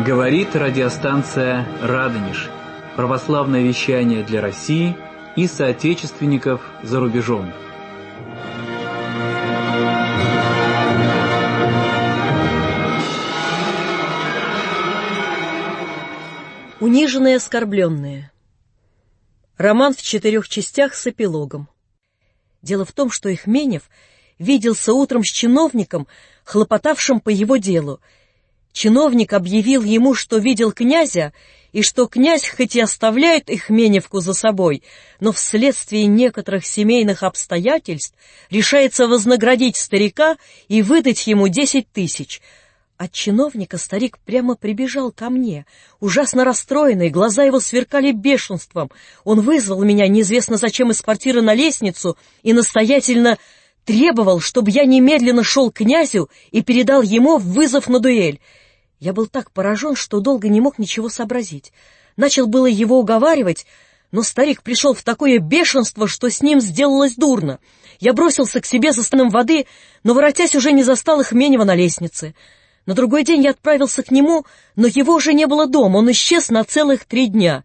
Говорит радиостанция «Радонеж». Православное вещание для России и соотечественников за рубежом. Униженные, оскорбленные. Роман в 4 частях с эпилогом. Дело в том, что Ихменев виделся утром с чиновником, хлопотавшим по его делу. Чиновник объявил ему, что видел князя, и что князь хоть и оставляет Ихменевку за собой, но вследствие некоторых семейных обстоятельств решается вознаградить старика и выдать ему 10 тысяч. От чиновника старик прямо прибежал ко мне, ужасно расстроенный, глаза его сверкали бешенством. Он вызвал меня неизвестно зачем из квартиры на лестницу и настоятельно требовал, чтобы я немедленно шел к князю и передал ему вызов на дуэль. Я был так поражен, что долго не мог ничего сообразить. Начал было его уговаривать, но старик пришел в такое бешенство, что с ним сделалось дурно. Я бросился к себе за стаканом воды, но, воротясь, уже не застал Ихменева на лестнице. На другой день я отправился к нему, но его уже не было дома, он исчез на целых 3 дня.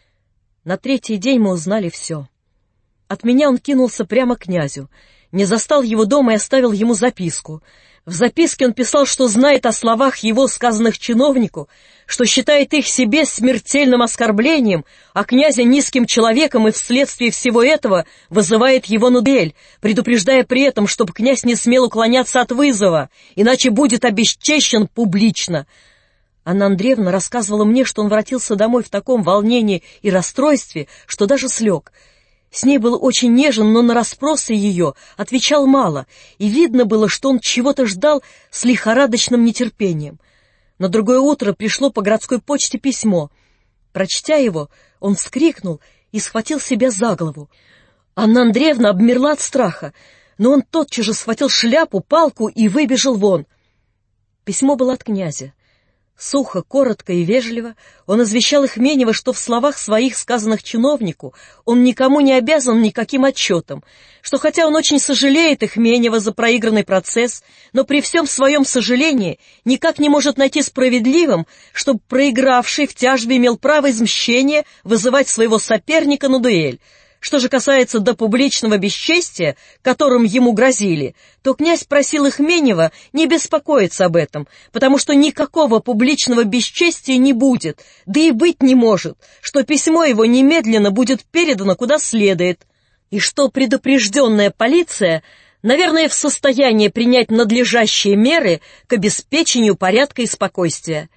На 3-й день мы узнали все. От меня он кинулся прямо к князю, не застал его дома и оставил ему записку. В записке он писал, что знает о словах его, сказанных чиновнику, что считает их себе смертельным оскорблением, а князя низким человеком и вследствие всего этого вызывает его на дуэль, предупреждая при этом, чтобы князь не смел уклоняться от вызова, иначе будет обесчещен публично. Анна Андреевна рассказывала мне, что он воротился домой в таком волнении и расстройстве, что даже слег. С ней был очень нежен, но на расспросы ее отвечал мало, и видно было, что он чего-то ждал с лихорадочным нетерпением. На другое утро пришло по городской почте письмо. Прочтя его, он вскрикнул и схватил себя за голову. Анна Андреевна обмерла от страха, но он тотчас же схватил шляпу, палку и выбежал вон. Письмо было от князя. Сухо, коротко и вежливо он извещал Ихменева, что в словах своих, сказанных чиновнику, он никому не обязан никаким отчетом, что хотя он очень сожалеет Ихменева за проигранный процесс, но при всем своем сожалении никак не может найти справедливым, чтобы проигравший в тяжбе имел право из мщения вызывать своего соперника на дуэль. Что же касается до публичного бесчестия, которым ему грозили, то князь просил Ихменева не беспокоиться об этом, потому что никакого публичного бесчестия не будет, да и быть не может, что письмо его немедленно будет передано куда следует, и что предупрежденная полиция, наверное, в состоянии принять надлежащие меры к обеспечению порядка и спокойствия.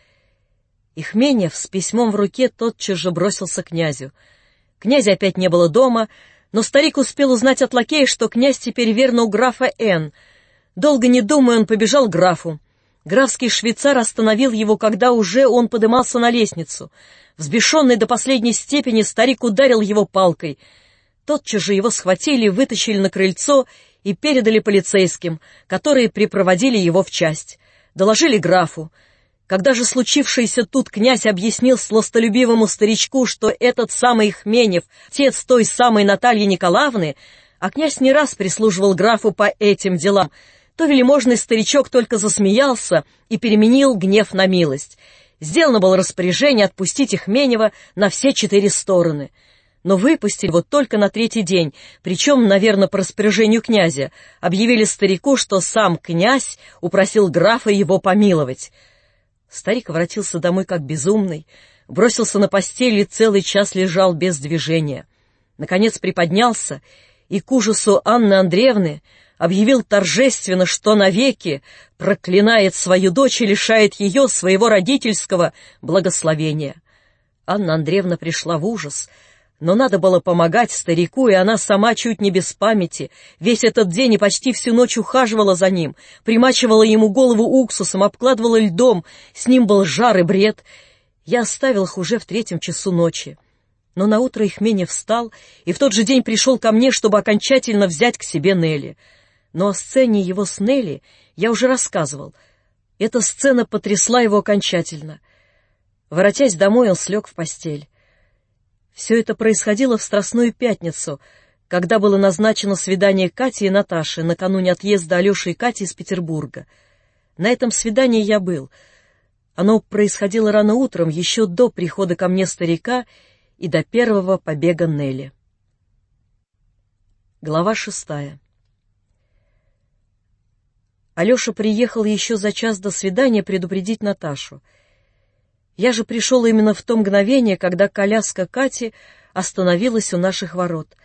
Ихменев с письмом в руке тотчас же бросился к князю. Князя опять не было дома, но старик успел узнать от лакея, что князь теперь верно у графа Н. Долго не думая, он побежал к графу. Графский швейцар остановил его, когда уже он подымался на лестницу. Взбешенный до последней степени, старик ударил его палкой. Тотчас же его схватили, вытащили на крыльцо и передали полицейским, которые припроводили его в часть. Доложили графу. Когда же случившееся тут князь объяснил сластолюбивому старичку, что этот самый Ихменев — отец той самой Натальи Николаевны, а князь не раз прислуживал графу по этим делам, то вельможный старичок только засмеялся и переменил гнев на милость. Сделано было распоряжение отпустить Ихменева на все 4 стороны. Но выпустили его только на 3-й день, причем, наверное, по распоряжению князя, объявили старику, что сам князь упросил графа его помиловать. Старик воротился домой как безумный, бросился на постель и целый час лежал без движения. Наконец приподнялся и, к ужасу Анны Андреевны, объявил торжественно, что навеки проклинает свою дочь и лишает ее своего родительского благословения. Анна Андреевна пришла в ужас, но надо было помогать старику, и она сама чуть не без памяти весь этот день и почти всю ночь ухаживала за ним, примачивала ему голову уксусом, обкладывала льдом, с ним был жар и бред. Я оставил их уже в 3 часу ночи. Но наутро Ихменев встал и в тот же день пришел ко мне, чтобы окончательно взять к себе Нелли. Но о сцене его с Нелли я уже рассказывал. Эта сцена потрясла его окончательно. Воротясь домой, он слег в постель. Все это происходило в Страстную пятницу, когда было назначено свидание Кати и Наташи накануне отъезда Алеши и Кати из Петербурга. На этом свидании я был. Оно происходило рано утром, еще до прихода ко мне старика и до первого побега Нелли. Глава 6. Алеша приехал еще за час до свидания предупредить Наташу. Я же пришел именно в то мгновение, когда коляска Кати остановилась у наших ворот.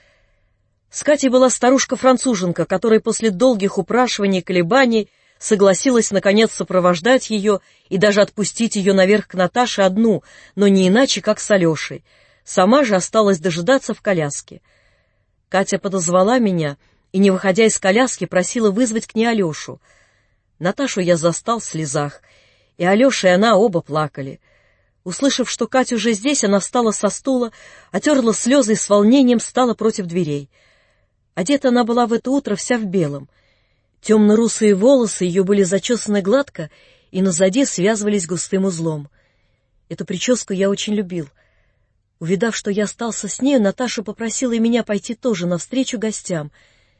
С Катей была старушка-француженка, которая после долгих упрашиваний и колебаний согласилась, наконец, сопровождать ее и даже отпустить ее наверх к Наташе одну, но не иначе, как с Алешей. Сама же осталась дожидаться в коляске. Катя подозвала меня и, не выходя из коляски, просила вызвать к ней Алешу. Наташу я застал в слезах, и Алеша и она оба плакали. Услышав, что Катя уже здесь, она встала со стула, отерла слезы и с волнением стала против дверей. Одета она была в это утро вся в белом. Темно-русые волосы ее были зачесаны гладко и назади связывались густым узлом. Эту прическу я очень любил. Увидав, что я остался с нею, Наташа попросила и меня пойти тоже навстречу гостям.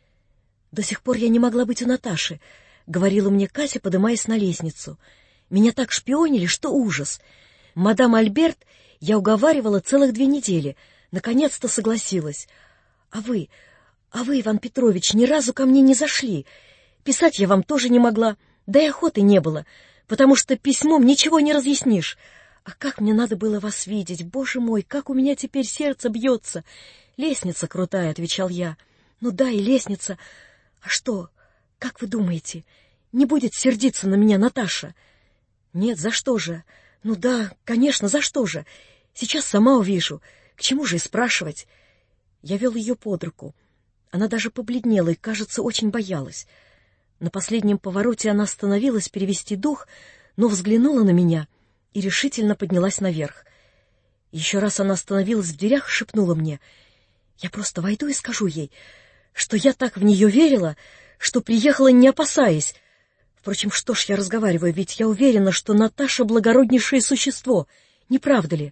«До сих пор я не могла быть у Наташи», — говорила мне Катя, подымаясь на лестницу. «Меня так шпионили, что ужас. Мадам Альберт я уговаривала целых 2 недели. Наконец-то согласилась. А вы, Иван Петрович, ни разу ко мне не зашли. Писать я вам тоже не могла, да и охоты не было, потому что письмом ничего не разъяснишь. А как мне надо было вас видеть, боже мой, как у меня теперь сердце бьется. Лестница крутая, — отвечал я. Ну да, и лестница. А что, как вы думаете, не будет сердиться на меня Наташа? Нет, за что же? Ну да, конечно, за что же? Сейчас сама увижу. К чему же и спрашивать? Я вел ее под руку. Она даже побледнела и, кажется, очень боялась. На последнем повороте она остановилась перевести дух, но взглянула на меня и решительно поднялась наверх. Еще раз она остановилась в дверях и шепнула мне: «Я просто войду и скажу ей, что я так в нее верила, что приехала не опасаясь. Впрочем, что ж я разговариваю, ведь я уверена, что Наташа — благороднейшее существо, не правда ли?»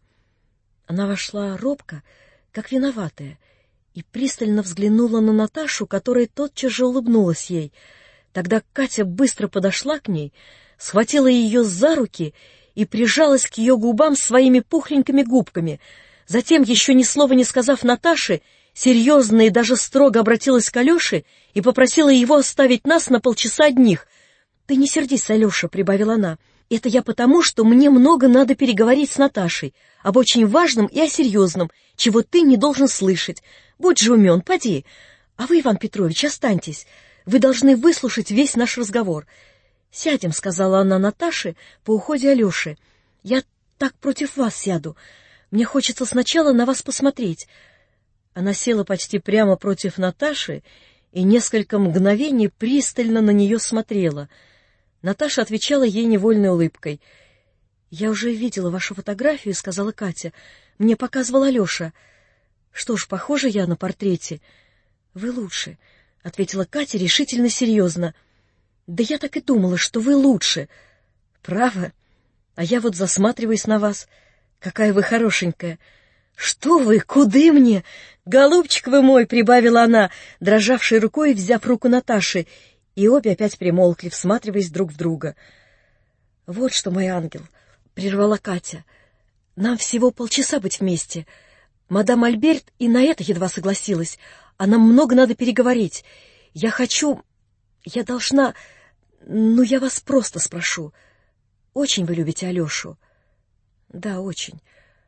Она вошла робко, как виноватая, и пристально взглянула на Наташу, которая тотчас же улыбнулась ей. Тогда Катя быстро подошла к ней, схватила ее за руки и прижалась к ее губам своими пухленькими губками. Затем, еще ни слова не сказав Наташе, серьезно и даже строго обратилась к Алеше и попросила его оставить нас на полчаса одних. «Ты не сердись, Алеша», — прибавила она. «Это я потому, что мне много надо переговорить с Наташей, об очень важном и о серьезном, чего ты не должен слышать. Будь же умен, поди. А вы, Иван Петрович, останьтесь. Вы должны выслушать весь наш разговор». «Сядем», — сказала она Наташе по уходе Алеши. «Я так против вас сяду. Мне хочется сначала на вас посмотреть». Она села почти прямо против Наташи и несколько мгновений пристально на нее смотрела. Наташа отвечала ей невольной улыбкой. «Я уже видела вашу фотографию», — сказала Катя. «Мне показывал Алеша». «Что ж, похожа я на портрете?» «Вы лучше», — ответила Катя решительно серьезно. «Да я так и думала, что вы лучше». «Право? А я вот засматриваюсь на вас. Какая вы хорошенькая». «Что вы, куды мне? Голубчик вы мой!» — прибавила она, дрожавшей рукой, взяв руку Наташи, и обе опять примолкли, всматриваясь друг в друга. «Вот что, мой ангел!» — прервала Катя. «Нам всего полчаса быть вместе. Мадам Альберт и на это едва согласилась, а нам много надо переговорить. Я должна... Ну, я вас просто спрошу. Очень вы любите Алешу?» «Да, очень.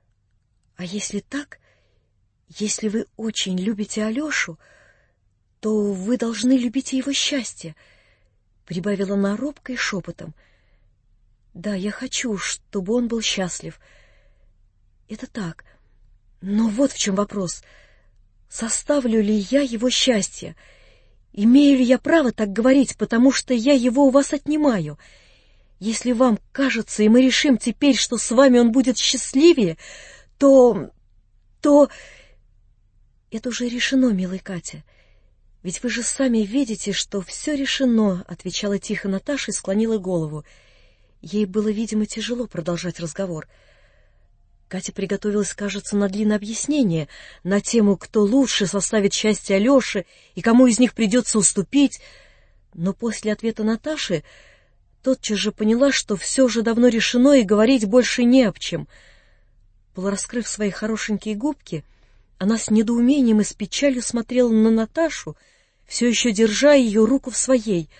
А если так, если вы очень любите Алешу, то вы должны любить и его счастье», — прибавила она робко и шепотом. «Да, я хочу, чтобы он был счастлив. Это так. Но вот в чем вопрос. Составлю ли я его счастье? Имею ли я право так говорить, потому что я его у вас отнимаю? Если вам кажется, и мы решим теперь, что с вами он будет счастливее, то... Это уже решено, милая Катя. Ведь вы же сами видите, что все решено, — отвечала тихо Наташа и склонила голову. Ей было, видимо, тяжело продолжать разговор. Катя приготовилась, кажется, на длинное объяснение на тему, кто лучше составит счастье Алёши и кому из них придется уступить. Но после ответа Наташи тотчас же поняла, что все уже давно решено и говорить больше не об чем. Полураскрыв свои хорошенькие губки, она с недоумением и с печалью смотрела на Наташу, все еще держа ее руку в своей.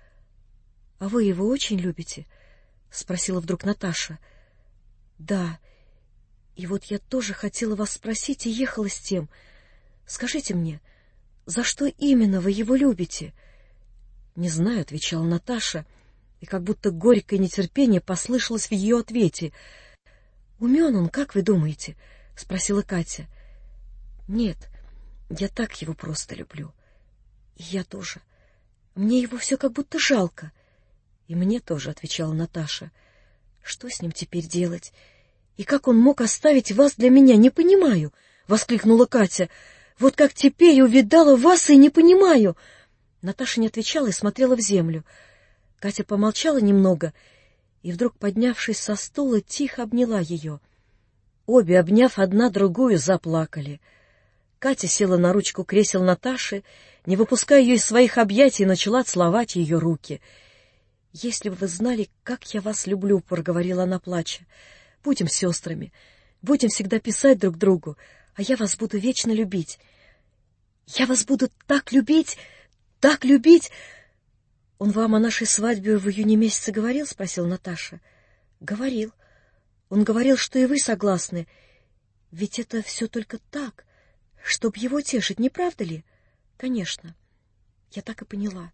— А вы его очень любите? — спросила вдруг Наташа. — Да. И вот я тоже хотела вас спросить и ехала с тем. Скажите мне, за что именно вы его любите? — Не знаю, — отвечала Наташа, и как будто горькое нетерпение послышалось в ее ответе. — Умен он, как вы думаете? — спросила Катя. — Нет, я так его просто люблю. — И я тоже. Мне его все как будто жалко. — И мне тоже, — отвечала Наташа. — Что с ним теперь делать? И как он мог оставить вас для меня, не понимаю, — воскликнула Катя. — Вот как теперь увидала вас и не понимаю. Наташа не отвечала и смотрела в землю. Катя помолчала немного и, вдруг поднявшись со стула, тихо обняла ее. Обе, обняв одна другую, заплакали. Катя села на ручку кресел Наташи, не выпуская ее из своих объятий, начала целовать ее руки. — Если бы вы знали, как я вас люблю, — проговорила она, плача. — Будем сестрами, будем всегда писать друг другу, а я вас буду вечно любить. — Я вас буду так любить, так любить! — Он вам о нашей свадьбе в июне месяце говорил? — спросила Наташа. — Говорил. Он говорил, что и вы согласны. Ведь это все только так, чтоб его тешить, не правда ли? — Конечно. Я так и поняла.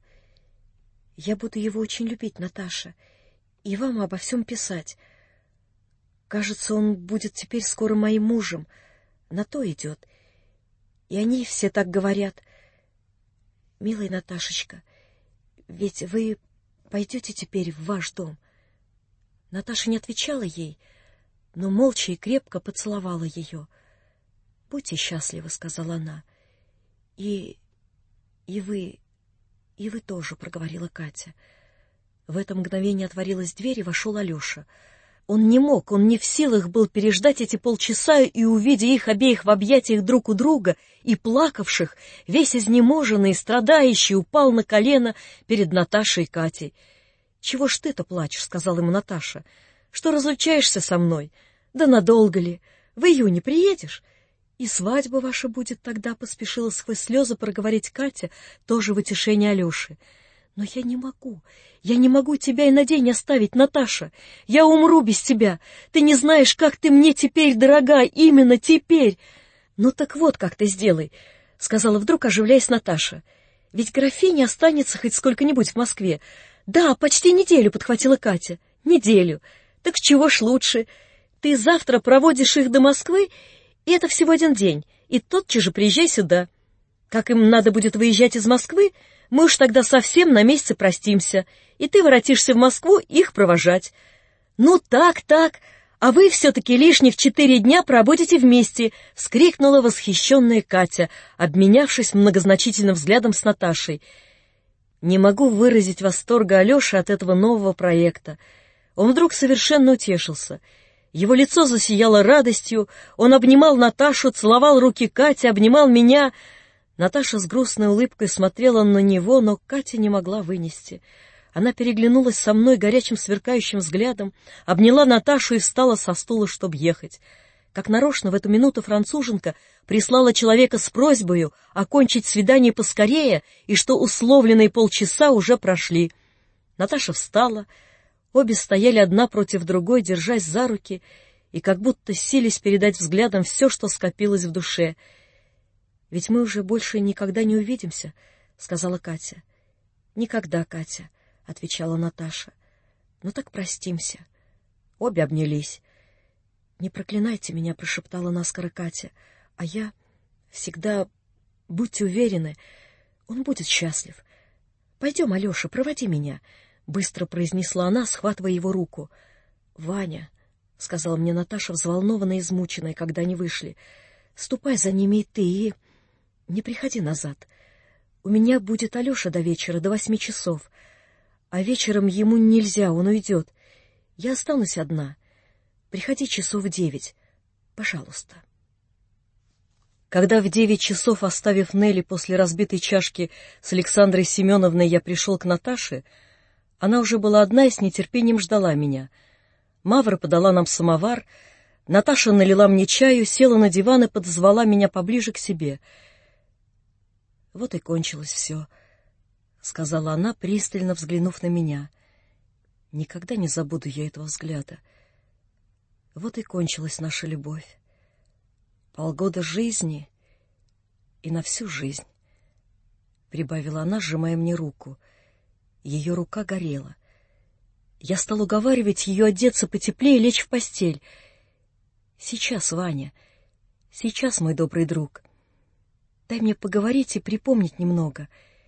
Я буду его очень любить, Наташа, и вам обо всем писать. Кажется, он будет теперь скоро моим мужем. На то идет. И они все так говорят. Милая Наташечка, ведь вы пойдете теперь в ваш дом? Наташа не отвечала ей, но молча и крепко поцеловала ее. — Будьте счастливы, — сказала она. — И вы тоже, — проговорила Катя. В это мгновение отворилась дверь, и вошел Алеша. Он не мог, он не в силах был переждать эти полчаса, и, увидя их обеих в объятиях друг у друга и плакавших, весь изнеможенный и страдающий, упал на колено перед Наташей и Катей. — Чего ж ты-то плачешь? — сказала ему Наташа. — Что разлучаешься со мной? Да надолго ли? В июне приедешь? И свадьба ваша будет тогда, — поспешила сквозь слезы проговорить Катя, тоже в утешение Алеши. Но я не могу тебя и на день оставить, Наташа. Я умру без тебя. Ты не знаешь, как ты мне теперь дорога, именно теперь. Ну так вот, как ты сделай, — сказала вдруг, оживляясь Наташа. Ведь графиня останется хоть сколько-нибудь в Москве. Да, почти неделю, — подхватила Катя. Неделю. Так чего ж лучше? Ты завтра проводишь их до Москвы, и это всего один день, и тотчас же приезжай сюда. Как им надо будет выезжать из Москвы, мы уж тогда совсем на месяце простимся, и ты воротишься в Москву их провожать. Ну так, а вы все-таки лишних 4 дня пробудете вместе, — вскрикнула восхищенная Катя, обменявшись многозначительным взглядом с Наташей. Не могу выразить восторга Алеши от этого нового проекта. Он вдруг совершенно утешился. Его лицо засияло радостью, он обнимал Наташу, целовал руки Кати, обнимал меня. Наташа с грустной улыбкой смотрела на него, но Катя не могла вынести. Она переглянулась со мной горячим сверкающим взглядом, обняла Наташу и встала со стула, чтобы ехать. Как нарочно в эту минуту француженка прислала человека с просьбою окончить свидание поскорее, и что условленные полчаса уже прошли. Наташа встала, обе стояли одна против другой, держась за руки, и как будто сились передать взглядом все, что скопилось в душе. — Ведь мы уже больше никогда не увидимся, — сказала Катя. — Никогда, Катя, — отвечала Наташа. — Ну так простимся. Обе обнялись. — Не проклинайте меня, — прошептала наскоро Катя, — а я всегда... Будьте уверены, он будет счастлив. Пойдем, Алеша, проводи меня, — быстро произнесла она, схватывая его руку. — Ваня, — сказала мне Наташа, взволнованная и измученная, когда они вышли, — ступай за ними и ты, и... Не приходи назад. У меня будет Алеша до вечера, до 8 часов. А вечером ему нельзя, он уйдет. Я останусь одна. Приходи часов в 9. Пожалуйста. Когда в 9 часов, оставив Нелли после разбитой чашки с Александрой Семеновной, я пришел к Наташе, Она уже была одна и с нетерпением ждала меня. Мавра подала нам самовар, Наташа налила мне чаю, села на диван и подозвала меня поближе к себе. «Вот и кончилось все», — сказала она, пристально взглянув на меня. Никогда не забуду я этого взгляда. Вот и кончилась наша любовь. Полгода жизни и на всю жизнь, — прибавила она, сжимая мне руку. Ее рука горела. Я стал уговаривать ее одеться потеплее и лечь в постель. «Сейчас, Ваня, сейчас, мой добрый друг. Дай мне поговорить и припомнить немного.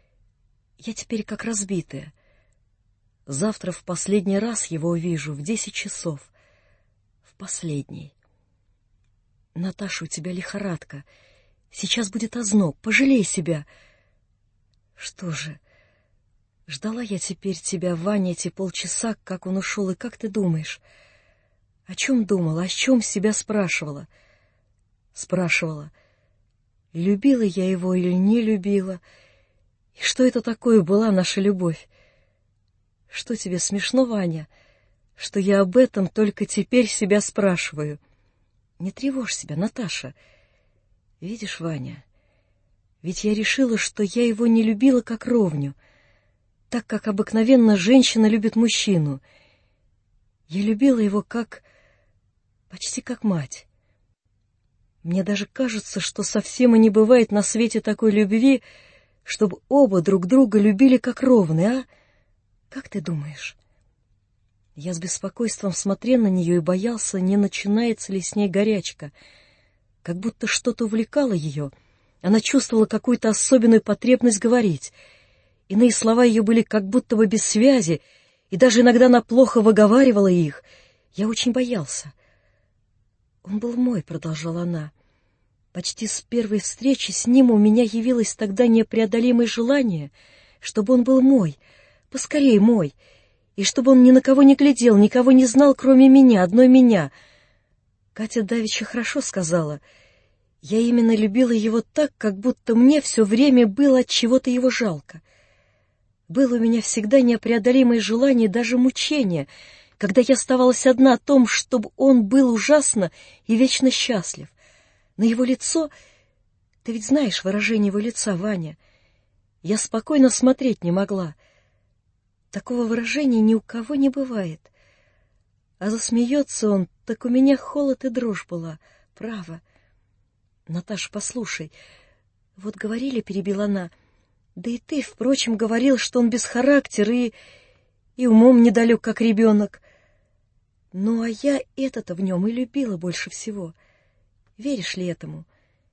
Я теперь как разбитая. Завтра в последний раз его увижу в 10 часов. В последний. Наташа, у тебя лихорадка. Сейчас будет озноб. Пожалей себя». Что же, ждала я теперь тебя, Ваня, эти полчаса, как он ушел, и как ты думаешь? О чем думала, о чем себя спрашивала? Спрашивала, любила я его или не любила, и что это такое была наша любовь? Что тебе смешно, Ваня, что я об этом только теперь себя спрашиваю? Не тревожь себя, Наташа. Видишь, Ваня, ведь я решила, что я его не любила как ровню, так как обыкновенно женщина любит мужчину. Я любила его почти как мать. Мне даже кажется, что совсем и не бывает на свете такой любви, чтобы оба друг друга любили как ровны, а? Как ты думаешь? Я с беспокойством смотрел на нее и боялся, не начинается ли с ней горячка. Как будто что-то увлекало ее. Она чувствовала какую-то особенную потребность говорить. Иные слова ее были как будто бы без связи, и даже иногда она плохо выговаривала их. Я очень боялся. «Он был мой», — продолжала она. «Почти с первой встречи с ним у меня явилось тогда непреодолимое желание, чтобы он был мой, поскорей мой, и чтобы он ни на кого не глядел, никого не знал, кроме меня, одной меня». Катя давеча хорошо сказала. Я именно любила его так, как будто мне все время было от чего-то его жалко. Было у меня всегда непреодолимое желание, даже мучение, когда я оставалась одна, о том, чтобы он был ужасно и вечно счастлив. На его лицо... Ты ведь знаешь выражение его лица, Ваня. Я спокойно смотреть не могла. Такого выражения ни у кого не бывает. А засмеется он, так у меня холод и дрожь была, право. Наташа, послушай, вот говорили, перебила она, да и ты, впрочем, говорил, что он без характера и умом недалек, как ребенок. Ну, а я это-то в нем и любила больше всего. Веришь ли этому?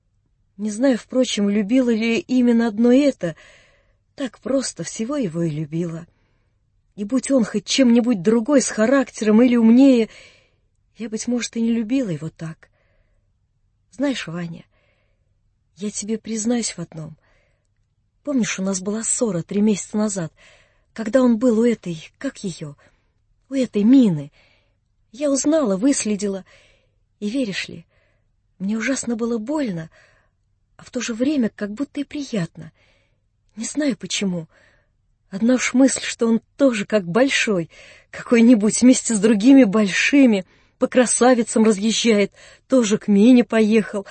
Не знаю, впрочем, любила ли именно одно это, так просто всего его и любила. И будь он хоть чем-нибудь другой, с характером или умнее, я, быть может, и не любила его так. Знаешь, Ваня, я тебе признаюсь в одном. Помнишь, у нас была ссора 3 месяца назад, когда он был у этой, как ее, у этой Мины. Я узнала, выследила, и, веришь ли, мне ужасно было больно, а в то же время как будто и приятно. Не знаю почему. Одна уж мысль, что он тоже как большой, какой-нибудь вместе с другими большими, по красавицам разъезжает, тоже к Мине поехал.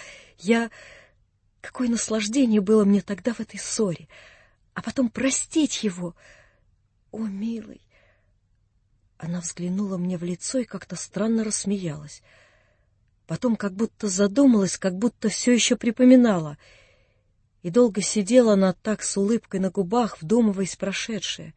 Какое наслаждение было мне тогда в этой ссоре. А потом простить его. О, милый! Она взглянула мне в лицо и как-то странно рассмеялась. Потом как будто задумалась, как будто все еще припоминала. И долго сидела она так с улыбкой на губах, вдумываясь в прошедшее.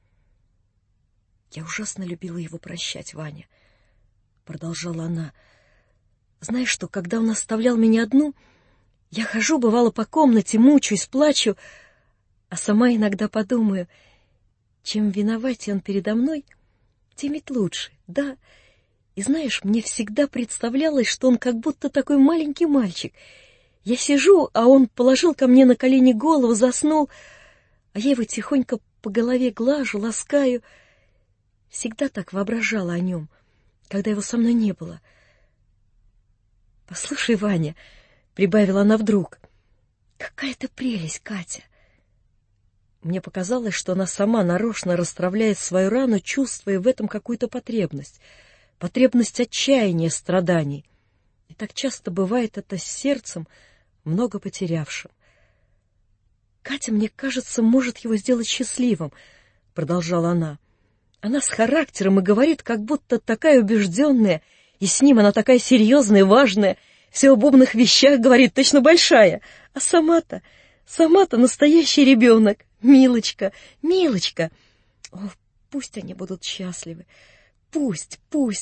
«Я ужасно любила его прощать, Ваня», — продолжала она. «Знаешь что, когда он оставлял меня одну, я хожу, бывало, по комнате, мучаюсь, плачу, а сама иногда подумаю, чем виноватее он передо мной, тем ведь лучше, да. И знаешь, мне всегда представлялось, что он как будто такой маленький мальчик. Я сижу, а он положил ко мне на колени голову, заснул, а я его тихонько по голове глажу, ласкаю. Всегда так воображала о нем, когда его со мной не было. «Послушай, Ваня», — прибавила она вдруг, — «какая ты прелесть, Катя! Мне показалось, что она сама нарочно расстравляет свою рану, чувствуя в этом какую-то потребность отчаяния, страданий. И так часто бывает это с сердцем, много потерявшим. «Катя, мне кажется, может его сделать счастливым», — продолжала она. «Она с характером и говорит, как будто такая убежденная, и с ним она такая серьезная, важная, все об умных вещах говорит, точно большая. А сама-то настоящий ребенок, Милочка, Милочка. О, пусть они будут счастливы, пусть.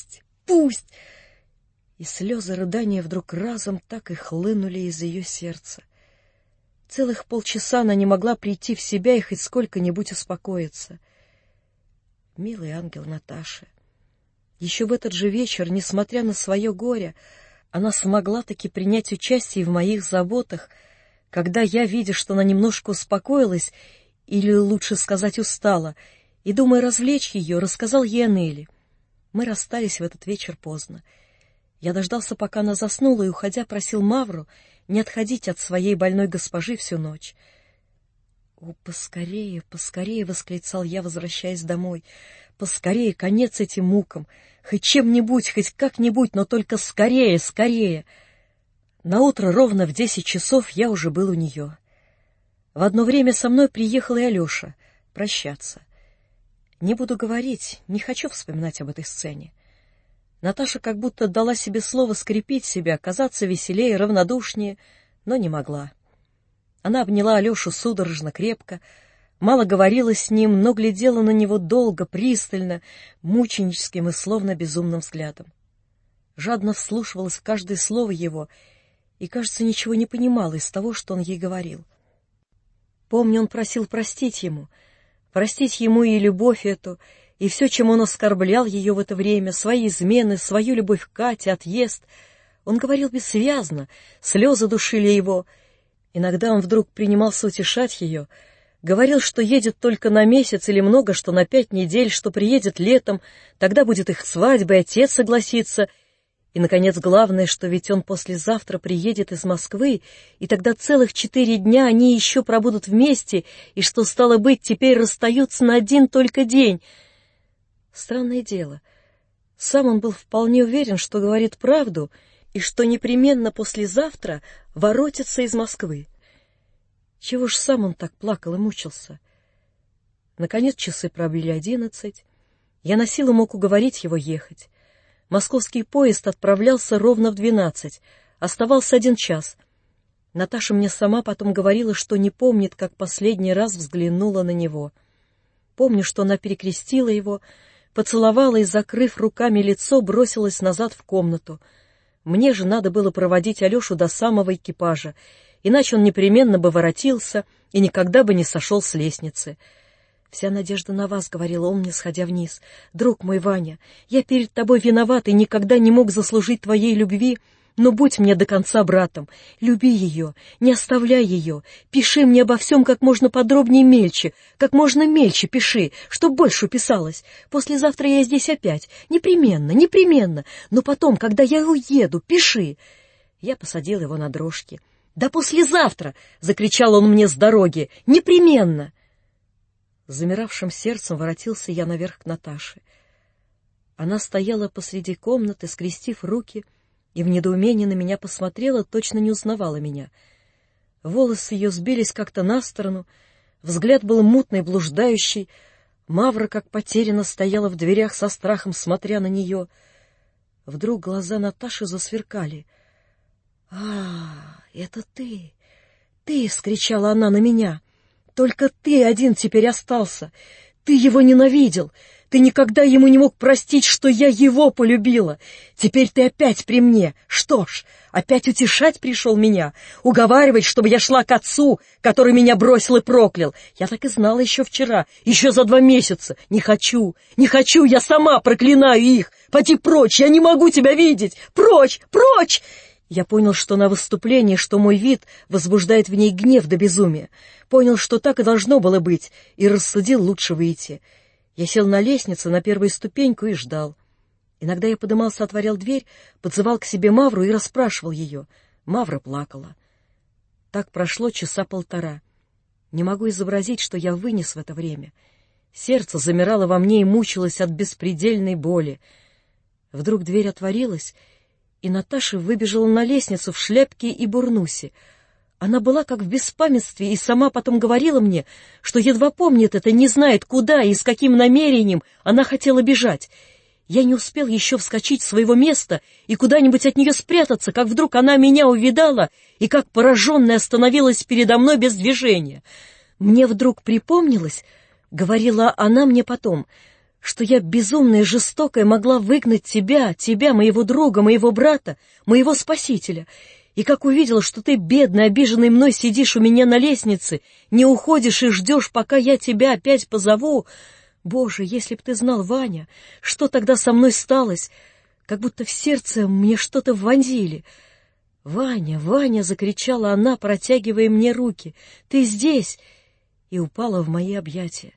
И слезы рыдания вдруг разом так и хлынули из ее сердца. Целых полчаса она не могла прийти в себя и хоть сколько-нибудь успокоиться. Милый ангел Наташа. Еще в этот же вечер, несмотря на свое горе, она смогла таки принять участие в моих заботах, когда я, видя, что она немножко успокоилась, или лучше сказать устала, и, думая развлечь ее, рассказал ей о Нелли. Мы расстались в этот вечер поздно. Я дождался, пока она заснула, и, уходя, просил Мавру не отходить от своей больной госпожи всю ночь. «О, поскорее, поскорее!» — восклицал я, возвращаясь домой. «Поскорее, конец этим мукам! Хоть чем-нибудь, хоть как-нибудь, но только скорее, скорее!» Наутро ровно в 10 часов я уже был у нее. В одно время со мной приехал и Алеша прощаться. Не буду говорить, не хочу вспоминать об этой сцене. Наташа как будто дала себе слово скрепить себя, казаться веселее, равнодушнее, но не могла. Она обняла Алешу судорожно, крепко, мало говорила с ним, но глядела на него долго, пристально, мученическим и словно безумным взглядом. Жадно вслушивалась в каждое слово его и, кажется, ничего не понимала из того, что он ей говорил. Помню, он просил простить ему и любовь эту, и все, чем он оскорблял ее в это время, свои измены, свою любовь к Кате, отъезд. Он говорил бессвязно, слезы душили его. Иногда он вдруг принимался утешать ее, говорил, что едет только на месяц или много, что на 5 недель, что приедет летом, тогда будет их свадьба, и отец согласится. И, наконец, главное, что ведь он послезавтра приедет из Москвы, и тогда целых 4 дня они еще пробудут вместе, и что, стало быть, теперь расстаются на один только день. Странное дело, сам он был вполне уверен, что говорит правду, и что непременно послезавтра воротится из Москвы. Чего ж сам он так плакал и мучился? Наконец часы пробили 11. Я на силу мог уговорить его ехать. Московский поезд отправлялся ровно в 12. Оставался 1 час. Наташа мне сама потом говорила, что не помнит, как последний раз взглянула на него. Помню, что она перекрестила его, поцеловала и, закрыв руками лицо, бросилась назад в комнату. Мне же надо было проводить Алешу до самого экипажа, иначе он непременно бы воротился и никогда бы не сошел с лестницы. «Вся надежда на вас», — говорил он мне, сходя вниз. «Друг мой, Ваня, я перед тобой виноват и никогда не мог заслужить твоей любви, но будь мне до конца братом, люби ее, не оставляй ее, пиши мне обо всем как можно подробнее и мельче, как можно мельче пиши, чтоб больше писалось. Послезавтра я здесь опять, непременно, но потом, когда я уеду, пиши». Я посадил его на дрожки. «Да послезавтра!» — закричал он мне с дороги. «Непременно!» С замиравшим сердцем воротился я наверх к Наташе. Она стояла посреди комнаты, скрестив руки, и в недоумении на меня посмотрела, точно не узнавала меня. Волосы ее сбились как-то на сторону, взгляд был мутный, блуждающий. Мавра, как потерянно, стояла в дверях со страхом, смотря на нее. Вдруг глаза Наташи засверкали. Это ты! Ты!» — вскричала она на меня. «Только ты один теперь остался. Ты его ненавидел. Ты никогда ему не мог простить, что я его полюбила. Теперь ты опять при мне. Что ж, опять утешать пришел меня, уговаривать, чтобы я шла к отцу, который меня бросил и проклял. Я так и знала еще вчера, еще за 2 месяца. Не хочу, я сама проклинаю их. Поди прочь, я не могу тебя видеть. Прочь! Я понял, что на выступлении, что мой вид возбуждает в ней гнев до безумия. Понял, что так и должно было быть, и рассудил лучше выйти. Я сел на лестнице на 1-ю ступеньку и ждал. Иногда я подымался, отворял дверь, подзывал к себе Мавру и расспрашивал ее. Мавра плакала. Так прошло часа 1,5. Не могу изобразить, что я вынес в это время. Сердце замирало во мне и мучилось от беспредельной боли. Вдруг дверь отворилась, и Наташа выбежала на лестницу в шляпке и бурнусе. Она была как в беспамятстве и сама потом говорила мне, что едва помнит это, не знает, куда и с каким намерением она хотела бежать. Я не успел еще вскочить с своего места и куда-нибудь от нее спрятаться, как вдруг она меня увидала и, как пораженная, остановилась передо мной без движения. Мне вдруг припомнилось, говорила она мне потом, что я безумная и жестокая могла выгнать тебя, моего друга, моего брата, моего спасителя, и как увидела, что ты, бедный, обиженный мной, сидишь у меня на лестнице, не уходишь и ждешь, пока я тебя опять позову. Боже, если б ты знал, Ваня, что тогда со мной сталось, как будто в сердце мне что-то вонзили. «Ваня, Ваня!» — закричала она, протягивая мне руки. «Ты здесь!» И упала в мои объятия.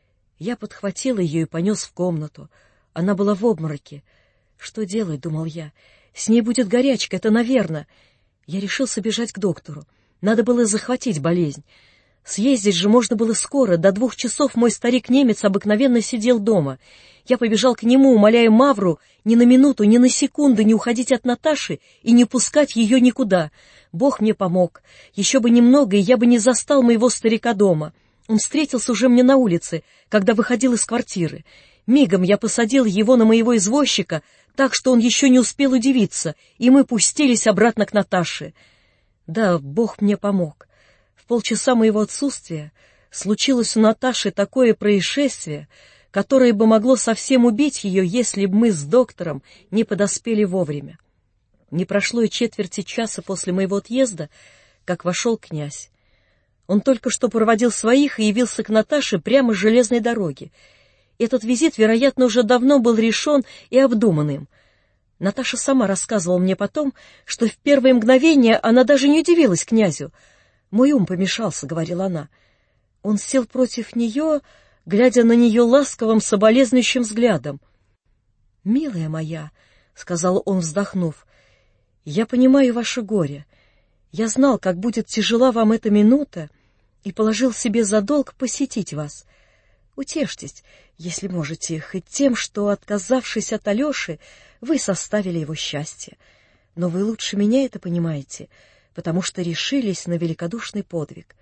Я подхватил ее и понес в комнату. Она была в обмороке. «Что делать?» — думал я. «С ней будет горячка, это наверно». Я решился бежать к доктору. Надо было захватить болезнь. Съездить же можно было скоро. До 2 часов мой старик-немец обыкновенно сидел дома. Я побежал к нему, умоляя Мавру ни на минуту, ни на секунду не уходить от Наташи и не пускать ее никуда. Бог мне помог. Еще бы немного, и я бы не застал моего старика дома. Он встретился уже мне на улице, когда выходил из квартиры. Мигом я посадил его на моего извозчика, так что он еще не успел удивиться, и мы пустились обратно к Наташе. Да, Бог мне помог. В полчаса моего отсутствия случилось у Наташи такое происшествие, которое бы могло совсем убить ее, если бы мы с доктором не подоспели вовремя. Не прошло и четверти часа после моего отъезда, как вошел князь. Он только что проводил своих и явился к Наташе прямо с железной дороги. Этот визит, вероятно, уже давно был решен и обдуман им. Наташа сама рассказывала мне потом, что в первые мгновения она даже не удивилась князю. «Мой ум помешался», — говорила она. Он сел против нее, глядя на нее ласковым, соболезнующим взглядом. «Милая моя», — сказал он, вздохнув, — «я понимаю ваше горе. Я знал, как будет тяжела вам эта минута, и положил себе за долг посетить вас. Утешьтесь, если можете, хоть тем, что, отказавшись от Алеши, вы составили его счастье. Но вы лучше меня это понимаете, потому что решились на великодушный подвиг».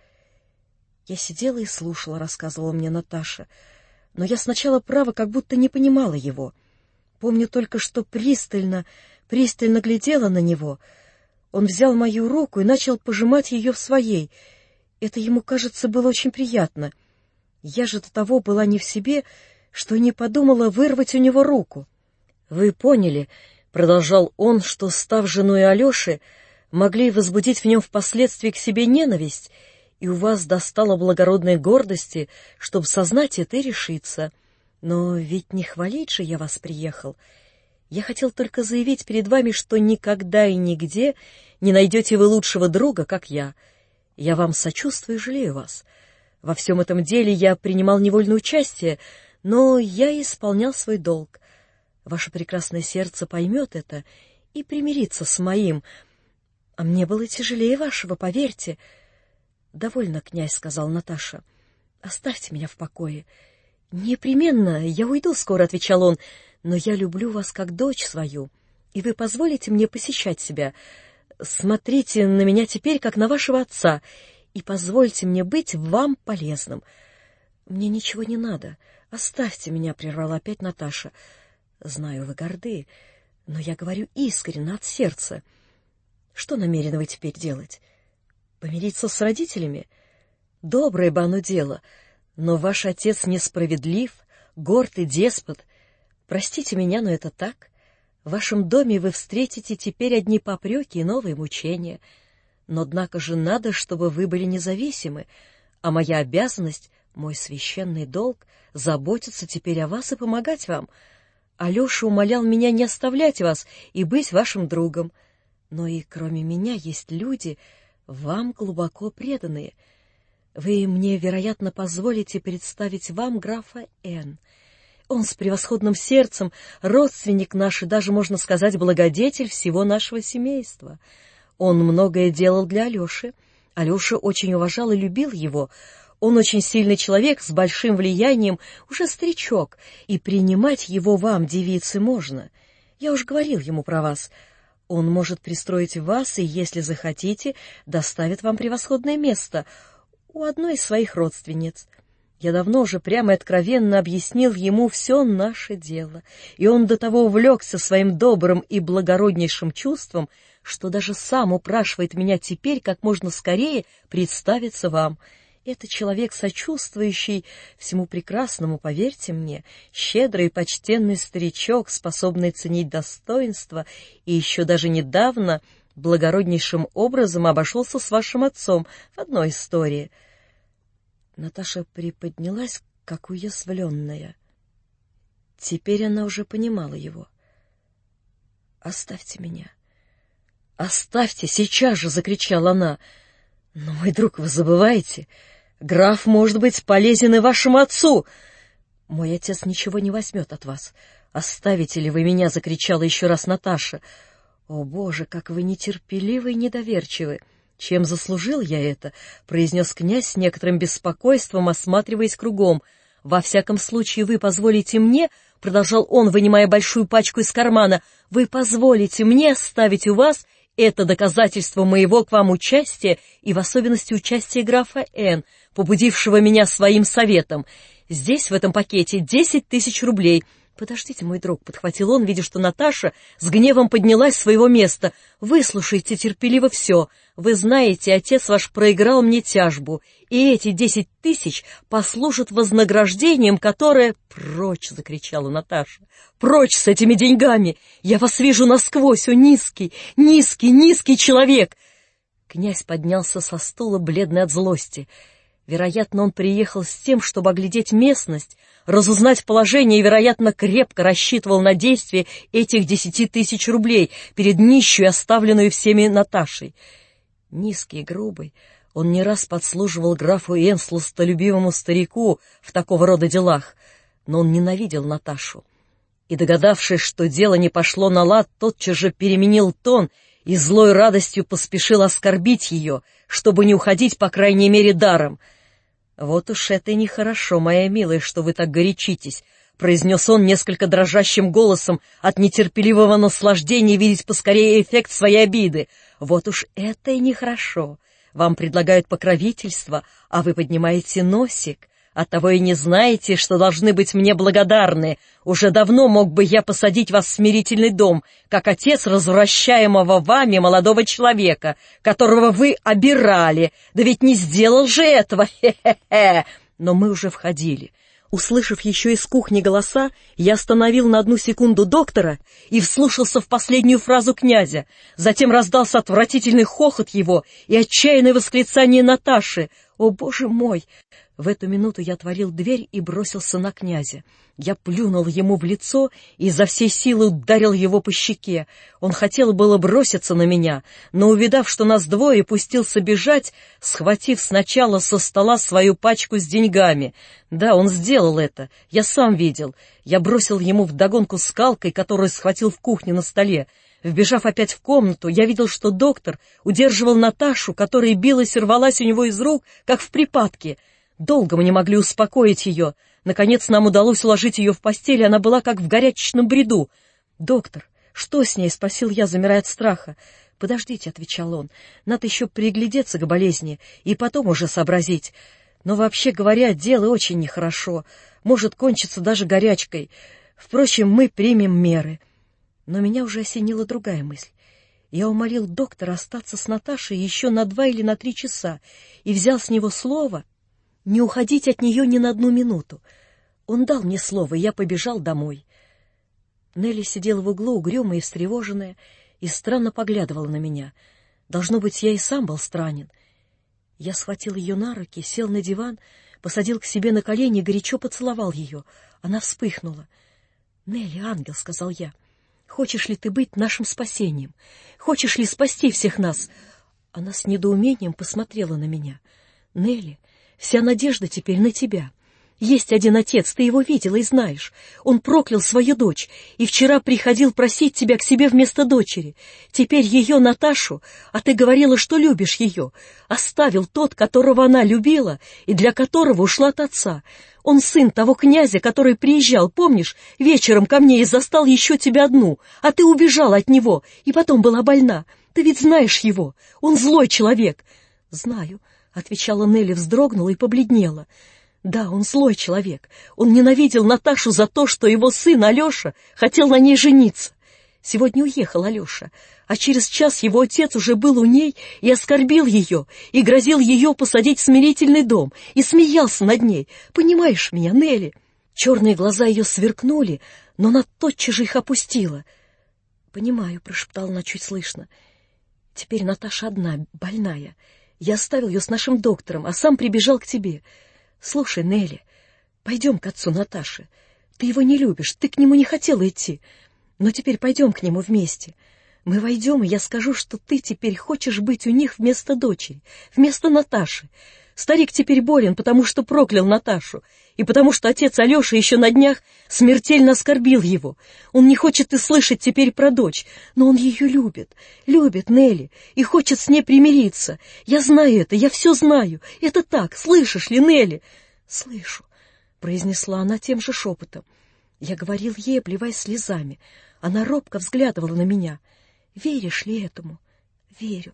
Я сидела и слушала, рассказывала мне Наташа, но я сначала, право, как будто не понимала его. Помню только, что пристально глядела на него. Он взял мою руку и начал пожимать ее в своей. Это ему, кажется, было очень приятно. Я же до того была не в себе, что не подумала вырвать у него руку. «Вы поняли, — продолжал он, — что, став женой Алеши, могли возбудить в нем впоследствии к себе ненависть, и у вас достало благородной гордости, чтобы сознать это и решиться. Но ведь не хвалить же я вас приехал. Я хотел только заявить перед вами, что никогда и нигде не найдете вы лучшего друга, как я. Я вам сочувствую и жалею вас. Во всем этом деле я принимал невольное участие, но я исполнял свой долг. Ваше прекрасное сердце поймет это и примирится с моим. А мне было тяжелее вашего, поверьте». «Довольно, князь», — сказал Наташа. «Оставьте меня в покое». «Непременно, я уйду скоро», — отвечал он, — «но я люблю вас как дочь свою, и вы позволите мне посещать себя. Смотрите на меня теперь, как на вашего отца, и позвольте мне быть вам полезным». «Мне ничего не надо. Оставьте меня», — прервала опять Наташа. «Знаю, вы горды, но я говорю искренне, от сердца. Что намерены вы теперь делать? Помириться с родителями? Доброе бы оно дело, но ваш отец несправедлив, горд и деспот. Простите меня, но это так. В вашем доме вы встретите теперь одни попреки и новые мучения. Но, однако же, надо, чтобы вы были независимы, а моя обязанность, мой священный долг, заботиться теперь о вас и помогать вам. Алеша умолял меня не оставлять вас и быть вашим другом. Но и кроме меня есть люди, вам глубоко преданные. Вы мне, вероятно, позволите представить вам графа Н. Он с превосходным сердцем, родственник наш и даже, можно сказать, благодетель всего нашего семейства. Он многое делал для Алеши, Алеша очень уважал и любил его. Он очень сильный человек, с большим влиянием, уже старичок, и принимать его вам, девицы, можно. Я уж говорил ему про вас. Он может пристроить вас и, если захотите, доставит вам превосходное место у одной из своих родственниц. Я давно уже прямо и откровенно объяснил ему все наше дело, и он до того увлекся своим добрым и благороднейшим чувством, что даже сам упрашивает меня теперь как можно скорее представиться вам. Это человек сочувствующий всему прекрасному, поверьте мне, щедрый и почтенный старичок, способный ценить достоинства, и еще даже недавно благороднейшим образом обошелся с вашим отцом в одной истории. Наташа приподнялась, как уязвленная. Теперь она уже понимала его. «Оставьте меня! Оставьте сейчас же!» — закричала она. «Но, мой друг, вы забываете, граф может быть полезен и вашему отцу. Мой отец ничего не возьмет от вас. Оставите ли вы меня?» — закричала еще раз Наташа. «О, Боже, как вы нетерпеливы и недоверчивы! Чем заслужил я это?» — произнес князь с некоторым беспокойством, осматриваясь кругом. «Во всяком случае, вы позволите мне, — продолжал он, вынимая большую пачку из кармана, — вы позволите мне оставить у вас это доказательство моего к вам участия, и в особенности участия графа Н., побудившего меня своим советом. Здесь, в этом пакете, 10 000 рублей. «Подождите, мой друг», — подхватил он, видя, что Наташа с гневом поднялась с своего места. «Выслушайте терпеливо все. Вы знаете, отец ваш проиграл мне тяжбу, и эти 10 000 послужат вознаграждением, которое...» «Прочь!» — закричала Наташа. «Прочь с этими деньгами! Я вас вижу насквозь, о низкий, низкий, низкий человек!» Князь поднялся со стула, бледный от злости. Вероятно, он приехал с тем, чтобы оглядеть местность, разузнать положение и, вероятно, крепко рассчитывал на действие этих 10 000 рублей перед нищей, оставленную всеми Наташей. Низкий и грубый, он не раз подслуживал графу Н., сластолюбивому старику, в такого рода делах, но он ненавидел Наташу. И, догадавшись, что дело не пошло на лад, тотчас же переменил тон и злой радостью поспешил оскорбить ее, чтобы не уходить, по крайней мере, даром. «Вот уж это и нехорошо, моя милая, что вы так горячитесь», — произнес он несколько дрожащим голосом от нетерпеливого наслаждения видеть поскорее эффект своей обиды. «Вот уж это и нехорошо. Вам предлагают покровительство, а вы поднимаете носик. Оттого и не знаете, что должны быть мне благодарны. Уже давно мог бы я посадить вас в смирительный дом, как отец развращаемого вами молодого человека, которого вы обирали. Да ведь не сделал же этого, хе-хе-хе!» Но мы уже входили. Услышав еще из кухни голоса, я остановил на одну секунду доктора и вслушался в последнюю фразу князя. Затем раздался отвратительный хохот его и отчаянное восклицание Наташи. «О, Боже мой!» В эту минуту я отворил дверь и бросился на князя. Я плюнул ему в лицо и изо всей силы ударил его по щеке. Он хотел было броситься на меня, но, увидав, что нас двое, пустился бежать, схватив сначала со стола свою пачку с деньгами. Да, он сделал это, я сам видел. Я бросил ему вдогонку скалкой, которую схватил в кухне на столе. Вбежав опять в комнату, я видел, что доктор удерживал Наташу, которая билась и рвалась у него из рук, как в припадке. Долго мы не могли успокоить ее. Наконец нам удалось уложить ее в постель, и она была как в горячечном бреду. «Доктор, что с ней?» — спросил я, замирая от страха. «Подождите», — отвечал он, — «надо еще приглядеться к болезни и потом уже сообразить. Но вообще говоря, дело очень нехорошо. Может кончиться даже горячкой. Впрочем, мы примем меры». Но меня уже осенила другая мысль. Я умолил доктора остаться с Наташей еще на 2 или на 3 часа и взял с него слово не уходить от нее ни на одну минуту. Он дал мне слово, и я побежал домой. Нелли сидела в углу, угрюмая и встревоженная, и странно поглядывала на меня. Должно быть, я и сам был странен. Я схватил ее на руки, сел на диван, посадил к себе на колени и горячо поцеловал ее. Она вспыхнула. «Нелли, ангел», — сказал я, — «хочешь ли ты быть нашим спасением? Хочешь ли спасти всех нас?» Она с недоумением посмотрела на меня. «Нелли, вся надежда теперь на тебя. Есть один отец, ты его видела и знаешь. Он проклял свою дочь и вчера приходил просить тебя к себе вместо дочери. Теперь ее, Наташу, а ты говорила, что любишь ее, оставил тот, которого она любила и для которого ушла от отца. Он сын того князя, который приезжал, помнишь, вечером ко мне и застал еще тебя одну, а ты убежала от него и потом была больна. Ты ведь знаешь его, он злой человек. — Знаю, — отвечала Нелли, вздрогнула и побледнела. Да, он злой человек. Он ненавидел Наташу за то, что его сын Алеша хотел на ней жениться. Сегодня уехал Алеша, а через час его отец уже был у ней и оскорбил ее, и грозил ее посадить в смирительный дом, и смеялся над ней. Понимаешь меня, Нелли? Черные глаза ее сверкнули, но она тотчас же их опустила. — Понимаю, — прошептала она чуть слышно. — Теперь Наташа одна, больная. Я оставил ее с нашим доктором, а сам прибежал к тебе. Слушай, Нелли, пойдем к отцу Наташи. Ты его не любишь, ты к нему не хотела идти. Но теперь пойдем к нему вместе. Мы войдем, и я скажу, что ты теперь хочешь быть у них вместо дочери, вместо Наташи. Старик теперь болен, потому что проклял Наташу, и потому что отец Алеша еще на днях смертельно оскорбил его. Он не хочет и слышать теперь про дочь, но он ее любит, Нелли, и хочет с ней примириться. Я знаю это, я все знаю. Это так, слышишь ли, Нелли? — Слышу, — произнесла она тем же шепотом. Я говорил ей, обливаясь слезами. Она робко взглядывала на меня. — Веришь ли этому? — Верю.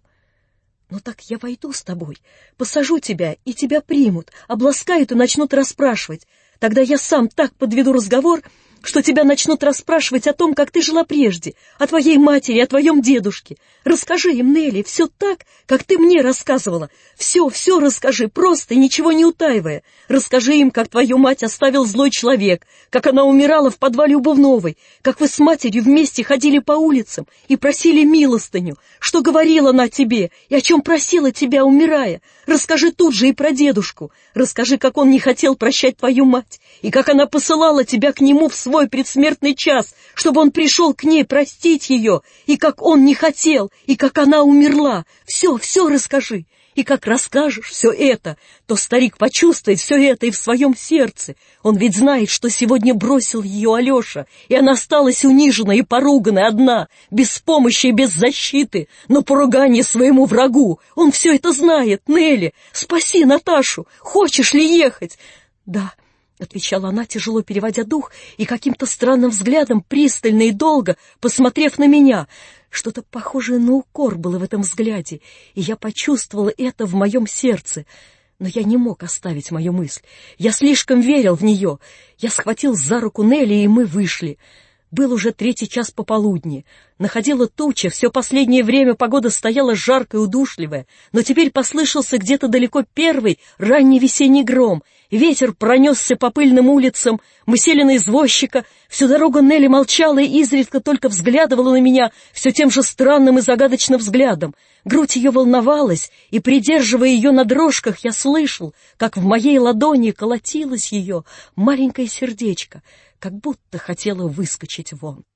— Ну так я войду с тобой, посажу тебя, и тебя примут, обласкают и начнут расспрашивать. Тогда я сам так подведу разговор, что тебя начнут расспрашивать о том, как ты жила прежде, о твоей матери, о твоем дедушке. Расскажи им, Нелли, все так, как ты мне рассказывала. Все расскажи, просто и ничего не утаивая. Расскажи им, как твою мать оставил злой человек, как она умирала в подвале у Бувновой, как вы с матерью вместе ходили по улицам и просили милостыню, что говорила она тебе и о чем просила тебя, умирая. Расскажи тут же и про дедушку. Расскажи, как он не хотел прощать твою мать, и как она посылала тебя к нему в свой предсмертный час, чтобы он пришел к ней простить ее, и как он не хотел, и как она умерла. Все расскажи. И как расскажешь все это, то старик почувствует все это и в своем сердце. Он ведь знает, что сегодня бросил ее Алеша, и она осталась унижена и поругана одна, без помощи и без защиты, но поругание своему врагу. Он все это знает, Нелли. Спаси Наташу. Хочешь ли ехать? — Да, — отвечала она, тяжело переводя дух, и каким-то странным взглядом, пристально и долго, посмотрев на меня. Что-то похожее на укор было в этом взгляде, и я почувствовала это в моем сердце. Но я не мог оставить мою мысль. Я слишком верил в нее. Я схватил за руку Нелли, и мы вышли. Был уже 3-й час пополудни. Находила туча, все последнее время погода стояла жаркая и удушливая, но теперь послышался где-то далеко первый ранний весенний гром. Ветер пронесся по пыльным улицам, мы сели на извозчика. Всю дорогу Нелли молчала и изредка только взглядывала на меня все тем же странным и загадочным взглядом. Грудь ее волновалась, и, придерживая ее на дрожках, я слышал, как в моей ладони колотилось ее маленькое сердечко, как будто хотела выскочить вон.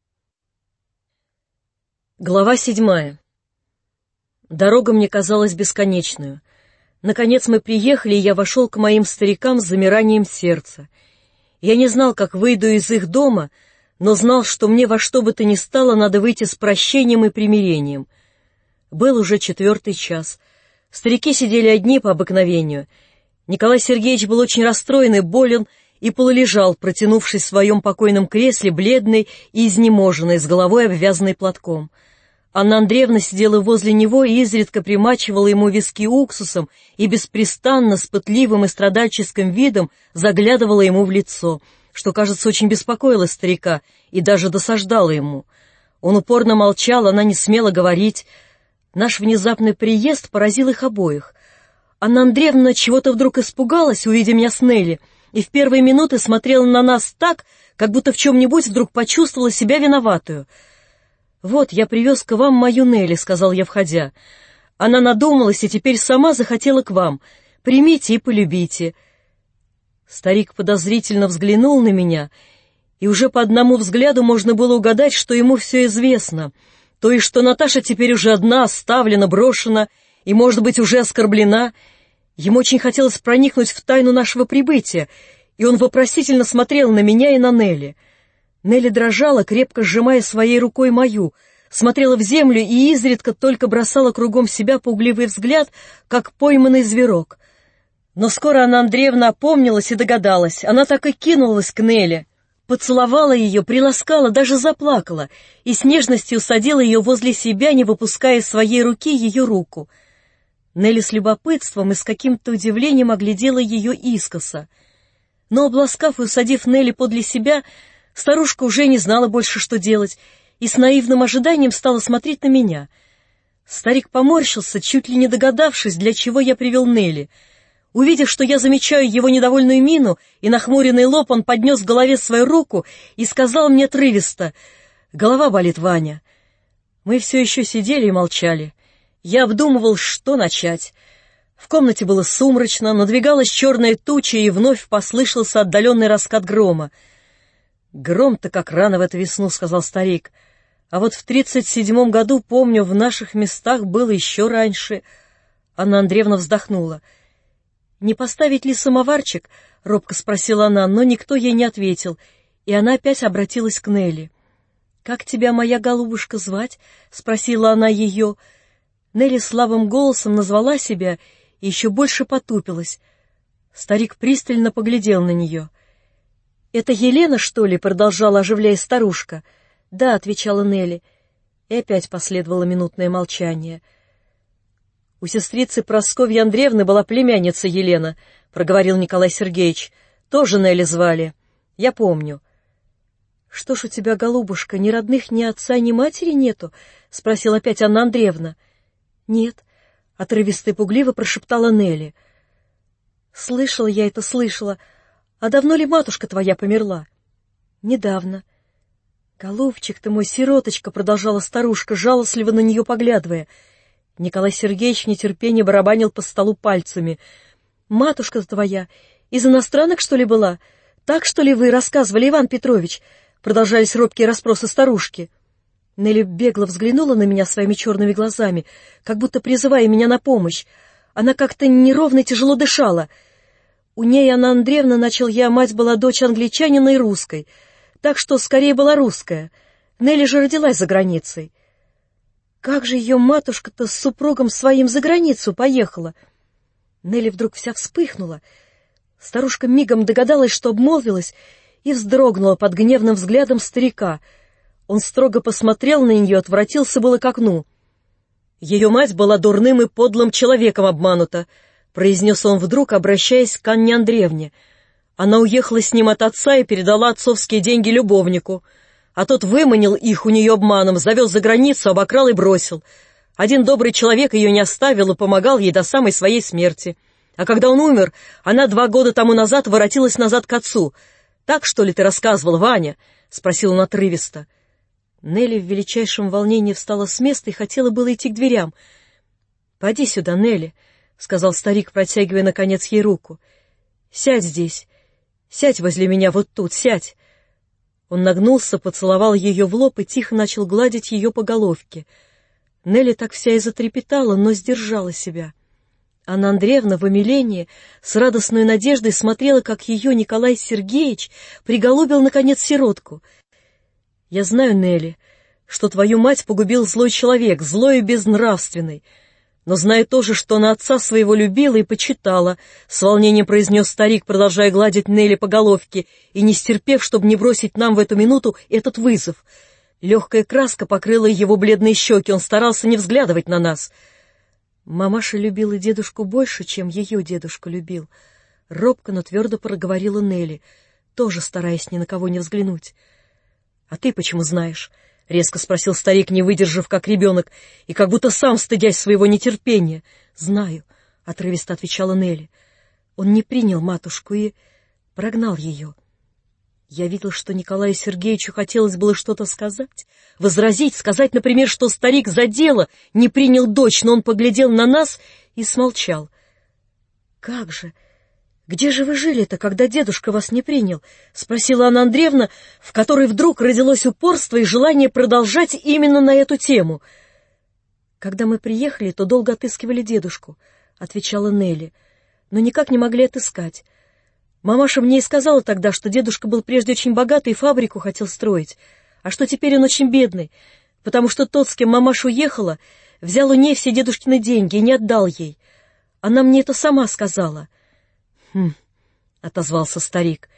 Глава 7. Дорога мне казалась бесконечную. Наконец мы приехали, и я вошел к моим старикам с замиранием сердца. Я не знал, как выйду из их дома, но знал, что мне во что бы то ни стало надо выйти с прощением и примирением. Был уже 4-й час. Старики сидели одни по обыкновению. Николай Сергеевич был очень расстроен и болен, и полулежал, протянувшись в своем покойном кресле, бледный и изнеможенный, с головой обвязанной платком. Анна Андреевна сидела возле него и изредка примачивала ему виски уксусом и беспрестанно, с пытливым и страдальческим видом заглядывала ему в лицо, что, кажется, очень беспокоило старика и даже досаждало ему. Он упорно молчал, она не смела говорить. Наш внезапный приезд поразил их обоих. Анна Андреевна чего-то вдруг испугалась, увидя меня с Нелли, и в первые минуты смотрела на нас так, как будто в чем-нибудь вдруг почувствовала себя виноватую. «Вот, я привез к вам мою Нелли», — сказал я, входя. «Она надумалась и теперь сама захотела к вам. Примите и полюбите». Старик подозрительно взглянул на меня, и уже по одному взгляду можно было угадать, что ему все известно, то есть что Наташа теперь уже одна, оставлена, брошена и, может быть, уже оскорблена. Ему очень хотелось проникнуть в тайну нашего прибытия, и он вопросительно смотрел на меня и на Нелли. Нелли дрожала, крепко сжимая своей рукой мою, смотрела в землю и изредка только бросала кругом себя пугливый взгляд, как пойманный зверок. Но скоро Анна Андреевна опомнилась и догадалась. Она так и кинулась к Нелли, поцеловала ее, приласкала, даже заплакала и с нежностью усадила ее возле себя, не выпуская из своей руки ее руку. Нелли с любопытством и с каким-то удивлением оглядела ее искоса. Но, обласкав и усадив Нелли подле себя, старушка уже не знала больше, что делать, и с наивным ожиданием стала смотреть на меня. Старик поморщился, чуть ли не догадавшись, для чего я привел Нелли. Увидев, что я замечаю его недовольную мину и нахмуренный лоб, он поднес к голове свою руку и сказал мне отрывисто: «Голова болит, Ваня». Мы все еще сидели и молчали. Я обдумывал, что начать. В комнате было сумрачно, надвигалась черная туча, и вновь послышался отдаленный раскат грома. «Гром-то как рано в эту весну», — сказал старик. «А вот в 37-м году, помню, в наших местах было еще раньше». Анна Андреевна вздохнула. «Не поставить ли самоварчик?» — робко спросила она, но никто ей не ответил, и она опять обратилась к Нелли. «Как тебя, моя голубушка, звать?» — спросила она ее. Нелли слабым голосом назвала себя и еще больше потупилась. Старик пристально поглядел на нее. «Это Елена, что ли?» — продолжала, оживляясь старушка. «Да», — отвечала Нелли. И опять последовало минутное молчание. «У сестрицы Прасковьи Андреевны была племянница Елена», — проговорил Николай Сергеевич. «Тоже Нелли звали. Я помню». «Что ж у тебя, голубушка, ни родных, ни отца, ни матери нету?» — спросила опять Анна Андреевна. «Нет», — отрывисто и пугливо прошептала Нелли. «Слышала я это, слышала. А давно ли матушка твоя померла?» «Недавно». «Голубчик ты мой, сироточка», — продолжала старушка, жалостливо на нее поглядывая. Николай Сергеевич в нетерпении барабанил по столу пальцами. «Матушка-то твоя из иностранок, что ли, была? Так, что ли, вы рассказывали, Иван Петрович?» Продолжались робкие расспросы старушки. Нелли бегло взглянула на меня своими черными глазами, как будто призывая меня на помощь. Она как-то неровно и тяжело дышала. У ней, Анна Андреевна, начал я, мать была дочь англичанина и русской, так что скорее была русская. Нелли же родилась за границей. Как же ее матушка-то с супругом своим за границу поехала? Нелли вдруг вся вспыхнула. Старушка мигом догадалась, что обмолвилась, и вздрогнула под гневным взглядом старика. Он строго посмотрел на нее, отворотился было к окну. «Ее мать была дурным и подлым человеком обманута», — произнес он вдруг, обращаясь к Анне Андреевне. «Она уехала с ним от отца и передала отцовские деньги любовнику, а тот выманил их у нее обманом, завез за границу, обокрал и бросил. Один добрый человек ее не оставил и помогал ей до самой своей смерти. А когда он умер, она 2 года тому назад воротилась назад к отцу. Так, что ли, ты рассказывал, Ваня?» — спросил он отрывисто. Нелли в величайшем волнении встала с места и хотела было идти к дверям. «Поди сюда, Нелли», — сказал старик, протягивая, наконец, ей руку. «Сядь здесь. Сядь возле меня вот тут, сядь». Он нагнулся, поцеловал ее в лоб и тихо начал гладить ее по головке. Нелли так вся и затрепетала, но сдержала себя. Анна Андреевна в умилении с радостной надеждой смотрела, как ее Николай Сергеевич приголубил, наконец, сиротку. «Я знаю, Нелли, что твою мать погубил злой человек, злой и безнравственный, но знаю тоже, что она отца своего любила и почитала», — с волнением произнес старик, продолжая гладить Нелли по головке, и не стерпев, чтобы не бросить нам в эту минуту этот вызов. Легкая краска покрыла его бледные щеки, он старался не взглядывать на нас. «Мамаша любила дедушку больше, чем ее дедушка любил», — робко, но твердо проговорила Нелли, тоже стараясь ни на кого не взглянуть. «А ты почему знаешь?» — резко спросил старик, не выдержав, как ребенок, и как будто сам стыдясь своего нетерпения. «Знаю», — отрывисто отвечала Нелли. «Он не принял матушку и прогнал ее. Я видел, что Николаю Сергеевичу хотелось было что-то сказать, возразить, сказать, например, что старик за дело не принял дочь, но он поглядел на нас и смолчал. «Как же? Где же вы жили-то, когда дедушка вас не принял?» — спросила Анна Андреевна, в которой вдруг родилось упорство и желание продолжать именно на эту тему. «Когда мы приехали, то долго отыскивали дедушку», — отвечала Нелли, — «но никак не могли отыскать. Мамаша мне и сказала тогда, что дедушка был прежде очень богатый и фабрику хотел строить, а что теперь он очень бедный, потому что тот, с кем мамаша уехала, взял у ней все дедушкины деньги и не отдал ей. Она мне это сама сказала. — отозвался старик.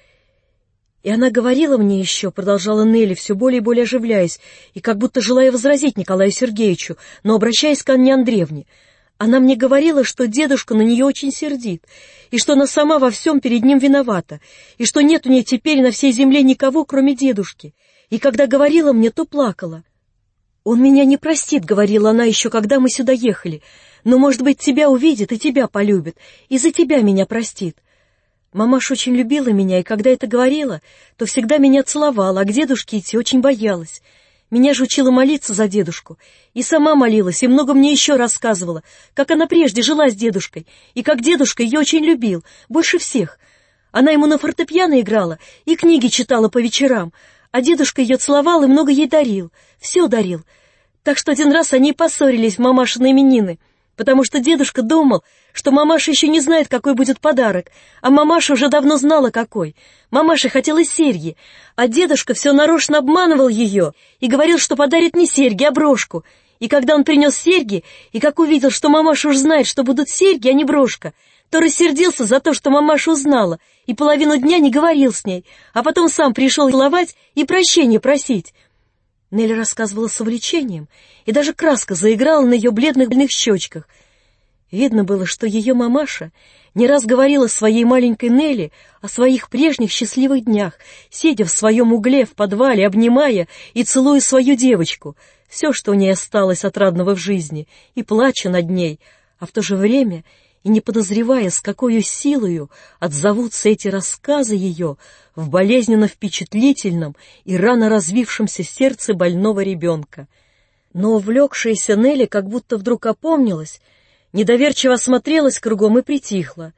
И она говорила мне еще, продолжала Нелли, все более и более оживляясь, и как будто желая возразить Николаю Сергеевичу, но обращаясь к Анне Андреевне. Она мне говорила, что дедушка на нее очень сердит, и что она сама во всем перед ним виновата, и что нет у нее теперь на всей земле никого, кроме дедушки. И когда говорила мне, то плакала. «Он меня не простит», — говорила она еще, когда мы сюда ехали, «но, может быть, тебя увидит и тебя полюбит, и за тебя меня простит». Мамаша очень любила меня, и когда это говорила, то всегда меня целовала, а к дедушке идти очень боялась. Меня же учила молиться за дедушку, и сама молилась, и много мне еще рассказывала, как она прежде жила с дедушкой, и как дедушка ее очень любил, больше всех. Она ему на фортепиано играла и книги читала по вечерам, а дедушка ее целовал и много ей дарил, все дарил. Так что один раз они поссорились в мамашины именины, потому что дедушка думал, что мамаша еще не знает, какой будет подарок, а мамаша уже давно знала, какой. Мамаша хотела серьги, а дедушка все нарочно обманывал ее и говорил, что подарит не серьги, а брошку. И когда он принес серьги, и как увидел, что мамаша уж знает, что будут серьги, а не брошка, то рассердился за то, что мамаша узнала, и половину дня не говорил с ней, а потом сам пришел целовать и прощения просить. Нелли рассказывала с увлечением, и даже краска заиграла на ее бледных щечках. Видно было, что ее мамаша не раз говорила своей маленькой Нелли о своих прежних счастливых днях, сидя в своем угле в подвале, обнимая и целуя свою девочку, все, что у ней осталось отрадного в жизни, и плача над ней, а в то же время и не подозревая, с какой силою отзовутся эти рассказы ее в болезненно впечатлительном и рано развившемся сердце больного ребенка. Но увлекшаяся Нелли как будто вдруг опомнилась, недоверчиво осмотрелась кругом и притихла.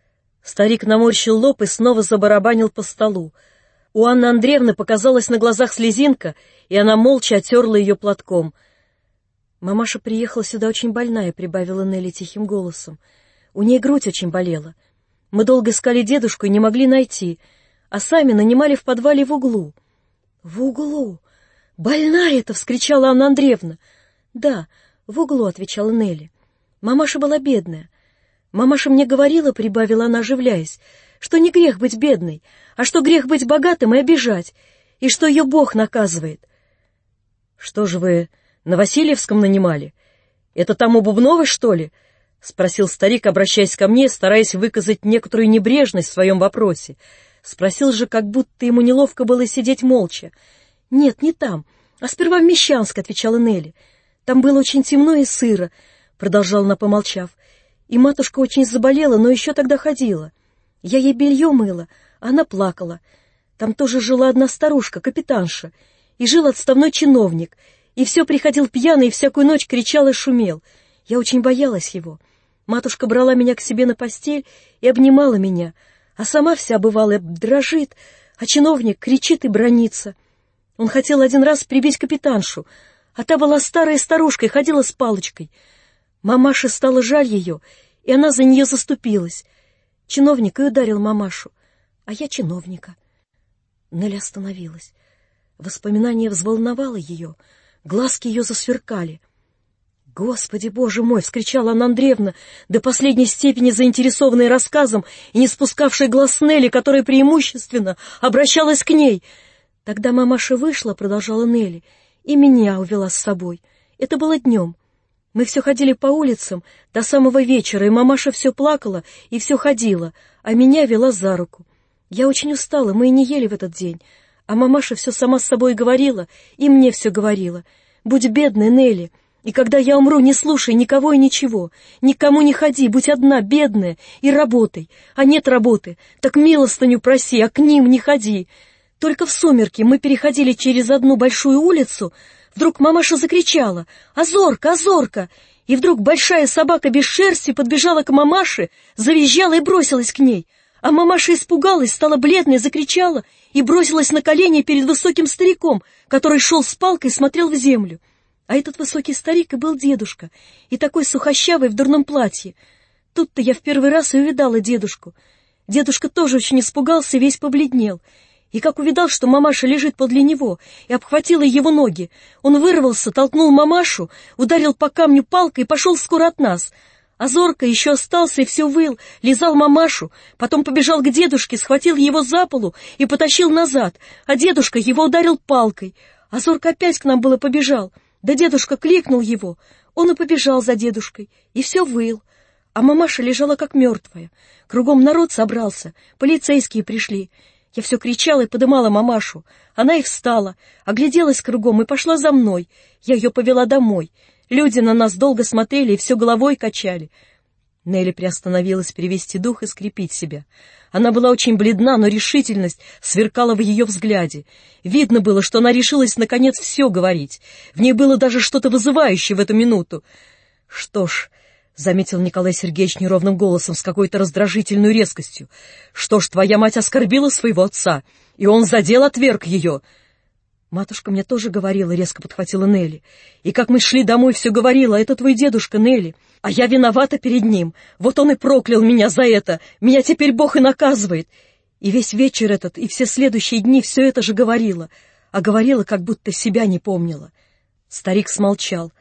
Старик наморщил лоб и снова забарабанил по столу. У Анны Андреевны показалась на глазах слезинка, и она молча оттерла ее платком. «Мамаша приехала сюда очень больная», — прибавила Нелли тихим голосом. «У ней грудь очень болела. Мы долго искали дедушку и не могли найти, а сами нанимали в подвале в углу». «В углу? Больная-то!» — вскричала Анна Андреевна. «Да, в углу», — отвечала Нелли. «Мамаша была бедная. Мамаша мне говорила, — прибавила она, оживляясь, — что не грех быть бедной, а что грех быть богатым и обижать, и что ее Бог наказывает». «Что же вы на Васильевском нанимали? Это там у Бубновой, что ли?» — спросил старик, обращаясь ко мне, стараясь выказать некоторую небрежность в своем вопросе. Спросил же, как будто ему неловко было сидеть молча. «Нет, не там, а сперва в Мещанск», — отвечала Нелли. «Там было очень темно и сыро», — продолжала она, помолчав. «И матушка очень заболела, но еще тогда ходила. Я ей белье мыла, а она плакала. Там тоже жила одна старушка, капитанша, и жил отставной чиновник, и все приходил пьяный и всякую ночь кричал и шумел. Я очень боялась его. Матушка брала меня к себе на постель и обнимала меня, а сама вся, бывало, дрожит, а чиновник кричит и бранится. Он хотел один раз прибить капитаншу, а та была старая старушка и ходила с палочкой. Мамаше стало жаль ее, и она за нее заступилась. Чиновник и ударил мамашу, а я чиновника». Нелли остановилась. Воспоминание взволновало ее, глазки ее засверкали. «Господи, Боже мой!» — вскричала Анна Андреевна, до последней степени заинтересованная рассказом и не спускавшая глаз с Нелли, которая преимущественно обращалась к ней. «Тогда мамаша вышла, — продолжала Нелли, — и меня увела с собой. Это было днем. Мы все ходили по улицам до самого вечера, и мамаша все плакала и все ходила, а меня вела за руку. Я очень устала, мы и не ели в этот день, а мамаша все сама с собой говорила, и мне все говорила. Будь бедной, Нелли, и когда я умру, не слушай никого и ничего, никому не ходи, будь одна, бедная, и работай. А нет работы, так милостыню проси, а к ним не ходи». Только в сумерки мы переходили через одну большую улицу, вдруг мамаша закричала: «Азорка, Азорка!» И вдруг большая собака без шерсти подбежала к мамаше, завизжала и бросилась к ней. А мамаша испугалась, стала бледной, закричала и бросилась на колени перед высоким стариком, который шел с палкой и смотрел в землю. А этот высокий старик и был дедушка, и такой сухощавый в дурном платье. Тут-то я в первый раз и увидала дедушку. Дедушка тоже очень испугался и весь побледнел. И как увидал, что мамаша лежит подле него, и обхватила его ноги, он вырвался, толкнул мамашу, ударил по камню палкой и пошел скоро от нас. А Зорко еще остался и все выл, лизал мамашу, потом побежал к дедушке, схватил его за полу и потащил назад, а дедушка его ударил палкой. А Зорко опять к нам было побежал, да дедушка кликнул его, он и побежал за дедушкой, и все выл. А мамаша лежала как мертвая, кругом народ собрался, полицейские пришли. Я все кричала и подымала мамашу. Она и встала, огляделась кругом и пошла за мной. Я ее повела домой. Люди на нас долго смотрели и все головой качали. Нелли приостановилась перевести дух и скрепить себя. Она была очень бледна, но решительность сверкала в ее взгляде. Видно было, что она решилась наконец все говорить. В ней было даже что-то вызывающее в эту минуту. «Что ж», — заметил Николай Сергеевич неровным голосом с какой-то раздражительной резкостью, «что ж, твоя мать оскорбила своего отца, и он задел, отверг ее». «Матушка мне тоже говорила», — резко подхватила Нелли. «И как мы шли домой, все говорила, это твой дедушка, Нелли. А я виновата перед ним. Вот он и проклял меня за это. Меня теперь Бог и наказывает». И весь вечер этот, и все следующие дни все это же говорила. А говорила, как будто себя не помнила. Старик смолчал.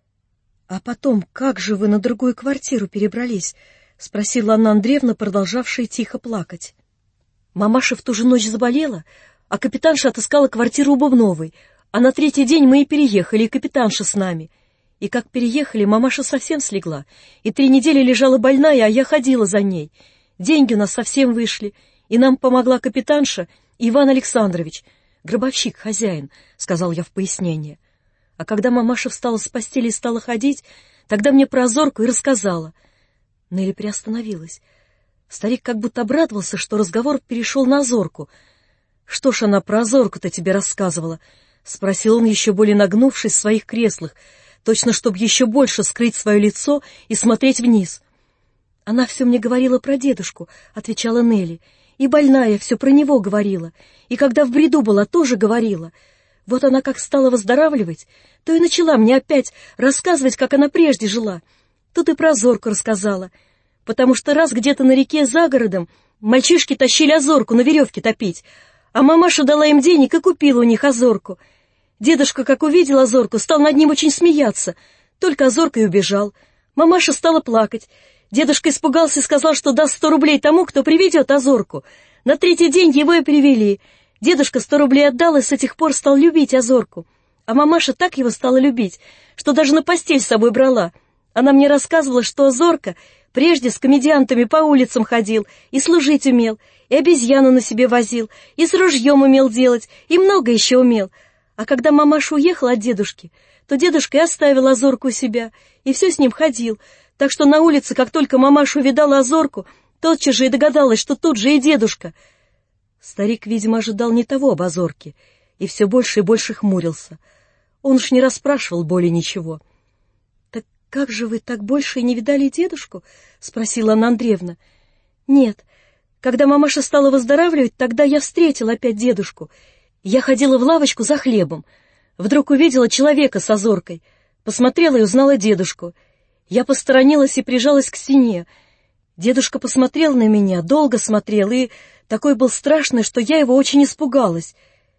«А потом, как же вы на другую квартиру перебрались?» — спросила Анна Андреевна, продолжавшая тихо плакать. «Мамаша в ту же ночь заболела, а капитанша отыскала квартиру у Бубновой, а на третий день мы и переехали, и капитанша с нами. И как переехали, мамаша совсем слегла, и 3 недели лежала больная, а я ходила за ней. Деньги у нас совсем вышли, и нам помогла капитанша и Иван Александрович, гробовщик, хозяин», — сказал я в пояснение. А когда мамаша встала с постели и стала ходить, тогда мне про Зорку и рассказала. Нелли приостановилась. Старик как будто обрадовался, что разговор перешел на Зорку. «Что ж она про Зорку-то тебе рассказывала?» — спросил он, еще более нагнувшись в своих креслах, точно чтобы еще больше скрыть свое лицо и смотреть вниз. «Она все мне говорила про дедушку», — отвечала Нелли. «И больная все про него говорила, и когда в бреду была, тоже говорила. Вот она как стала выздоравливать, то и начала мне опять рассказывать, как она прежде жила. Тут и про Зорку рассказала, потому что раз где-то на реке за городом мальчишки тащили озорку на веревке топить, а мамаша дала им денег и купила у них озорку. Дедушка, как увидел озорку, стал над ним очень смеяться, только озорка и убежал. Мамаша стала плакать. Дедушка испугался и сказал, что даст 100 рублей тому, кто приведет озорку. На 3-й день его и привели. Дедушка 100 рублей отдал и с этих пор стал любить озорку. А мамаша так его стала любить, что даже на постель с собой брала. Она мне рассказывала, что озорка прежде с комедиантами по улицам ходил, и служить умел, и обезьяну на себе возил, и с ружьем умел делать, и много еще умел. А когда мамаша уехала от дедушки, то дедушка и оставил озорку у себя, и все с ним ходил. Так что на улице, как только мамаша увидала озорку, тотчас же и догадалась, что тут же и дедушка. Старик, видимо, ожидал не того об озорке, и все больше и больше хмурился. Он уж не расспрашивал более ничего. «Так как же вы так больше и не видали дедушку?» — спросила Анна Андреевна. «Нет. Когда мамаша стала выздоравливать, тогда я встретила опять дедушку. Я ходила в лавочку за хлебом. Вдруг увидела человека с озоркой. Посмотрела и узнала дедушку. Я посторонилась и прижалась к стене. Дедушка посмотрел на меня, долго смотрел, и такой был страшный, что я его очень испугалась.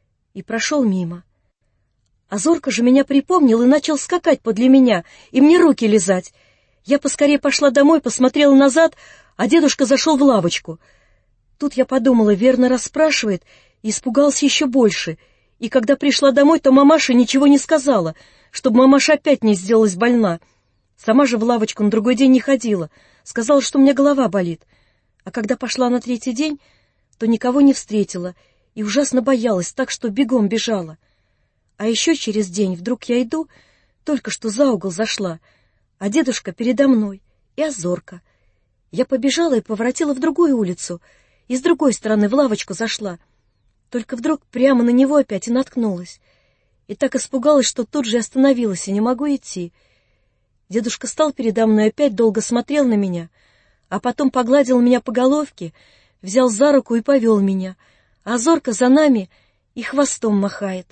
И прошел мимо. А Зорка же меня припомнил и начал скакать подле меня, и мне руки лизать. Я поскорее пошла домой, посмотрела назад, а дедушка зашел в лавочку. Тут я подумала, верно расспрашивает, и испугалась еще больше. И когда пришла домой, то мамаша ничего не сказала, чтобы мамаша опять не сделалась больна. Сама же в лавочку на другой день не ходила, сказала, что у меня голова болит. А когда пошла на 3-й день, то никого не встретила и ужасно боялась, так что бегом бежала. А еще через день вдруг я иду, только что за угол зашла, а дедушка передо мной и озорка. Я побежала и поворотила в другую улицу, и с другой стороны в лавочку зашла. Только вдруг прямо на него опять и наткнулась. И так испугалась, что тут же остановилась и не могу идти. Дедушка стал передо мной, опять долго смотрел на меня, а потом погладил меня по головке, взял за руку и повел меня, а Зорка за нами и хвостом махает.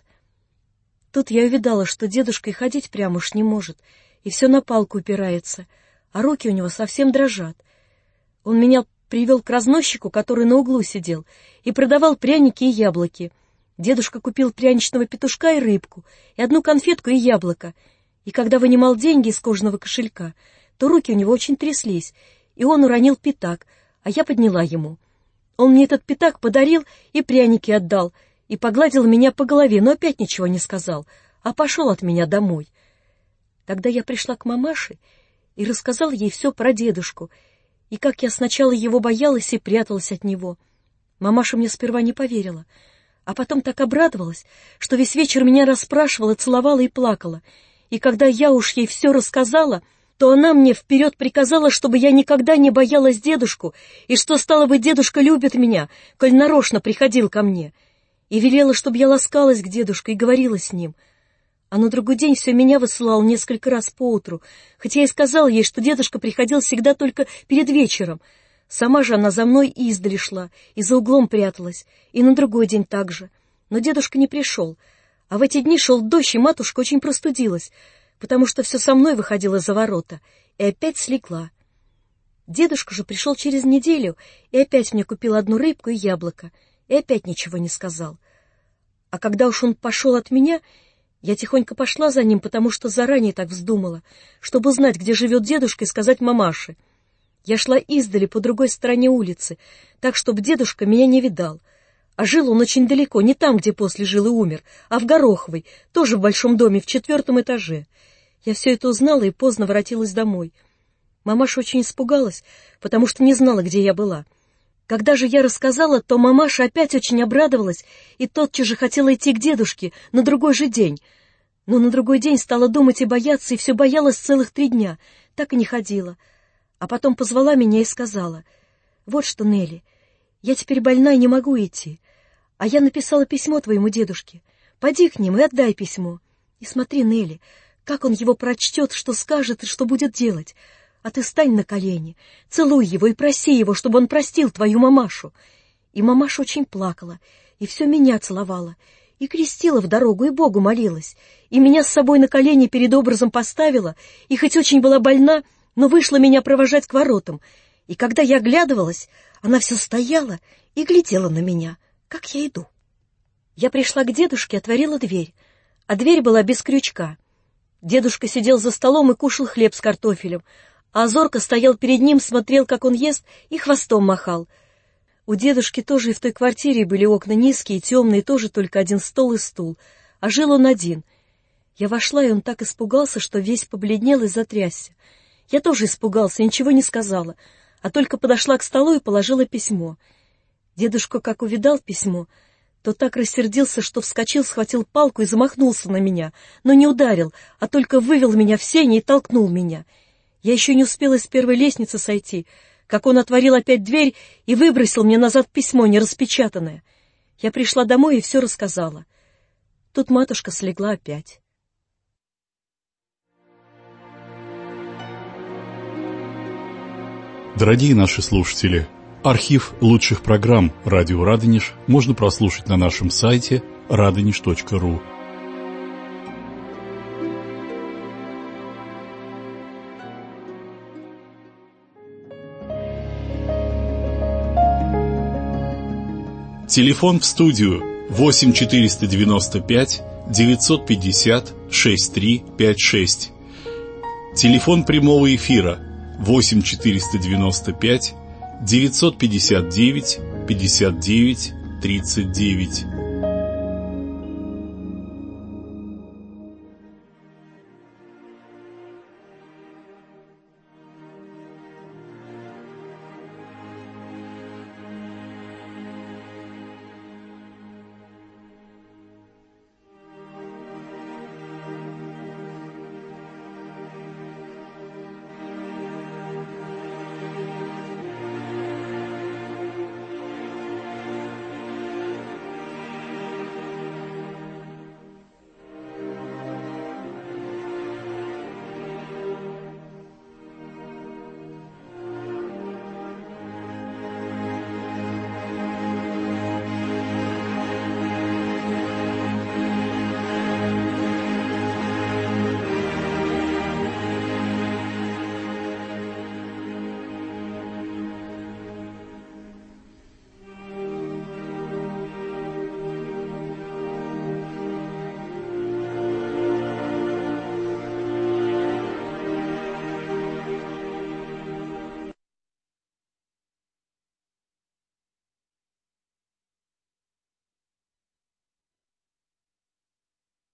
Тут я увидала, что дедушка и ходить прямо уж не может, и все на палку упирается, а руки у него совсем дрожат. Он меня привел к разносчику, который на углу сидел, и продавал пряники и яблоки. Дедушка купил пряничного петушка и рыбку, и одну конфетку и яблоко. И когда вынимал деньги из кожаного кошелька, то руки у него очень тряслись, и он уронил пятак, а я подняла ему. Он мне этот пятак подарил и пряники отдал, и погладил меня по голове, но опять ничего не сказал, а пошел от меня домой. Тогда я пришла к мамаше и рассказала ей все про дедушку, и как я сначала его боялась и пряталась от него. Мамаша мне сперва не поверила, а потом так обрадовалась, что весь вечер меня расспрашивала, целовала и плакала. И когда я уж ей все рассказала, то она мне вперед приказала, чтобы я никогда не боялась дедушку, и что, стало быть, дедушка любит меня, коль нарочно приходил ко мне. И велела, чтобы я ласкалась к дедушке и говорила с ним. А на другой день все меня высылал несколько раз поутру, хотя я и сказала ей, что дедушка приходил всегда только перед вечером. Сама же она за мной издали шла и за углом пряталась, и на другой день так же. Но дедушка не пришел, а в эти дни шел дождь, и матушка очень простудилась, потому что все со мной выходило за ворота, и опять слегла. Дедушка же пришел через неделю, и опять мне купил одну рыбку и яблоко, и опять ничего не сказал. А когда уж он пошел от меня, я тихонько пошла за ним, потому что заранее так вздумала, чтобы узнать, где живет дедушка, и сказать мамаше. Я шла издали по другой стороне улицы, так, чтобы дедушка меня не видал. А жил он очень далеко, не там, где после жил и умер, а в Гороховой, тоже в большом доме, в 4 этаже. Я все это узнала и поздно воротилась домой. Мамаша очень испугалась, потому что не знала, где я была. Когда же я рассказала, то мамаша опять очень обрадовалась и тотчас же хотела идти к дедушке на другой же день. Но на другой день стала думать и бояться, и все боялась целых 3 дня, так и не ходила. А потом позвала меня и сказала: «Вот что, Нелли, я теперь больна и не могу идти, а я написала письмо твоему дедушке. Поди к ним и отдай письмо. И смотри, Нелли, как он его прочтет, что скажет и что будет делать. А ты стань на колени, целуй его и проси его, чтобы он простил твою мамашу». И мамаша очень плакала, и все меня целовала, и крестила в дорогу, и Богу молилась, и меня с собой на колени перед образом поставила, и хоть очень была больна, но вышла меня провожать к воротам. И когда я оглядывалась, она все стояла и глядела на меня, как я иду. Я пришла к дедушке, отворила дверь, а дверь была без крючка. Дедушка сидел за столом и кушал хлеб с картофелем, а Зорко стоял перед ним, смотрел, как он ест, и хвостом махал. У дедушки тоже и в той квартире были окна низкие, темные, тоже только один стол и стул, а жил он один. Я вошла, и он так испугался, что весь побледнел и затрясся. Я тоже испугался, ничего не сказала, а только подошла к столу и положила письмо. Дедушка, как увидал письмо, то так рассердился, что вскочил, схватил палку и замахнулся на меня, но не ударил, а только вывел меня в сени и толкнул меня. Я еще не успела с первой лестницы сойти, как он отворил опять дверь и выбросил мне назад письмо, нераспечатанное. Я пришла домой и все рассказала. Тут матушка слегла опять. Дорогие наши слушатели, архив лучших программ «Радио Радонеж» можно прослушать на нашем сайте radonеж.ру. Телефон в студию 8 495 950 6356. Телефон прямого эфира 8 495 959 59 39.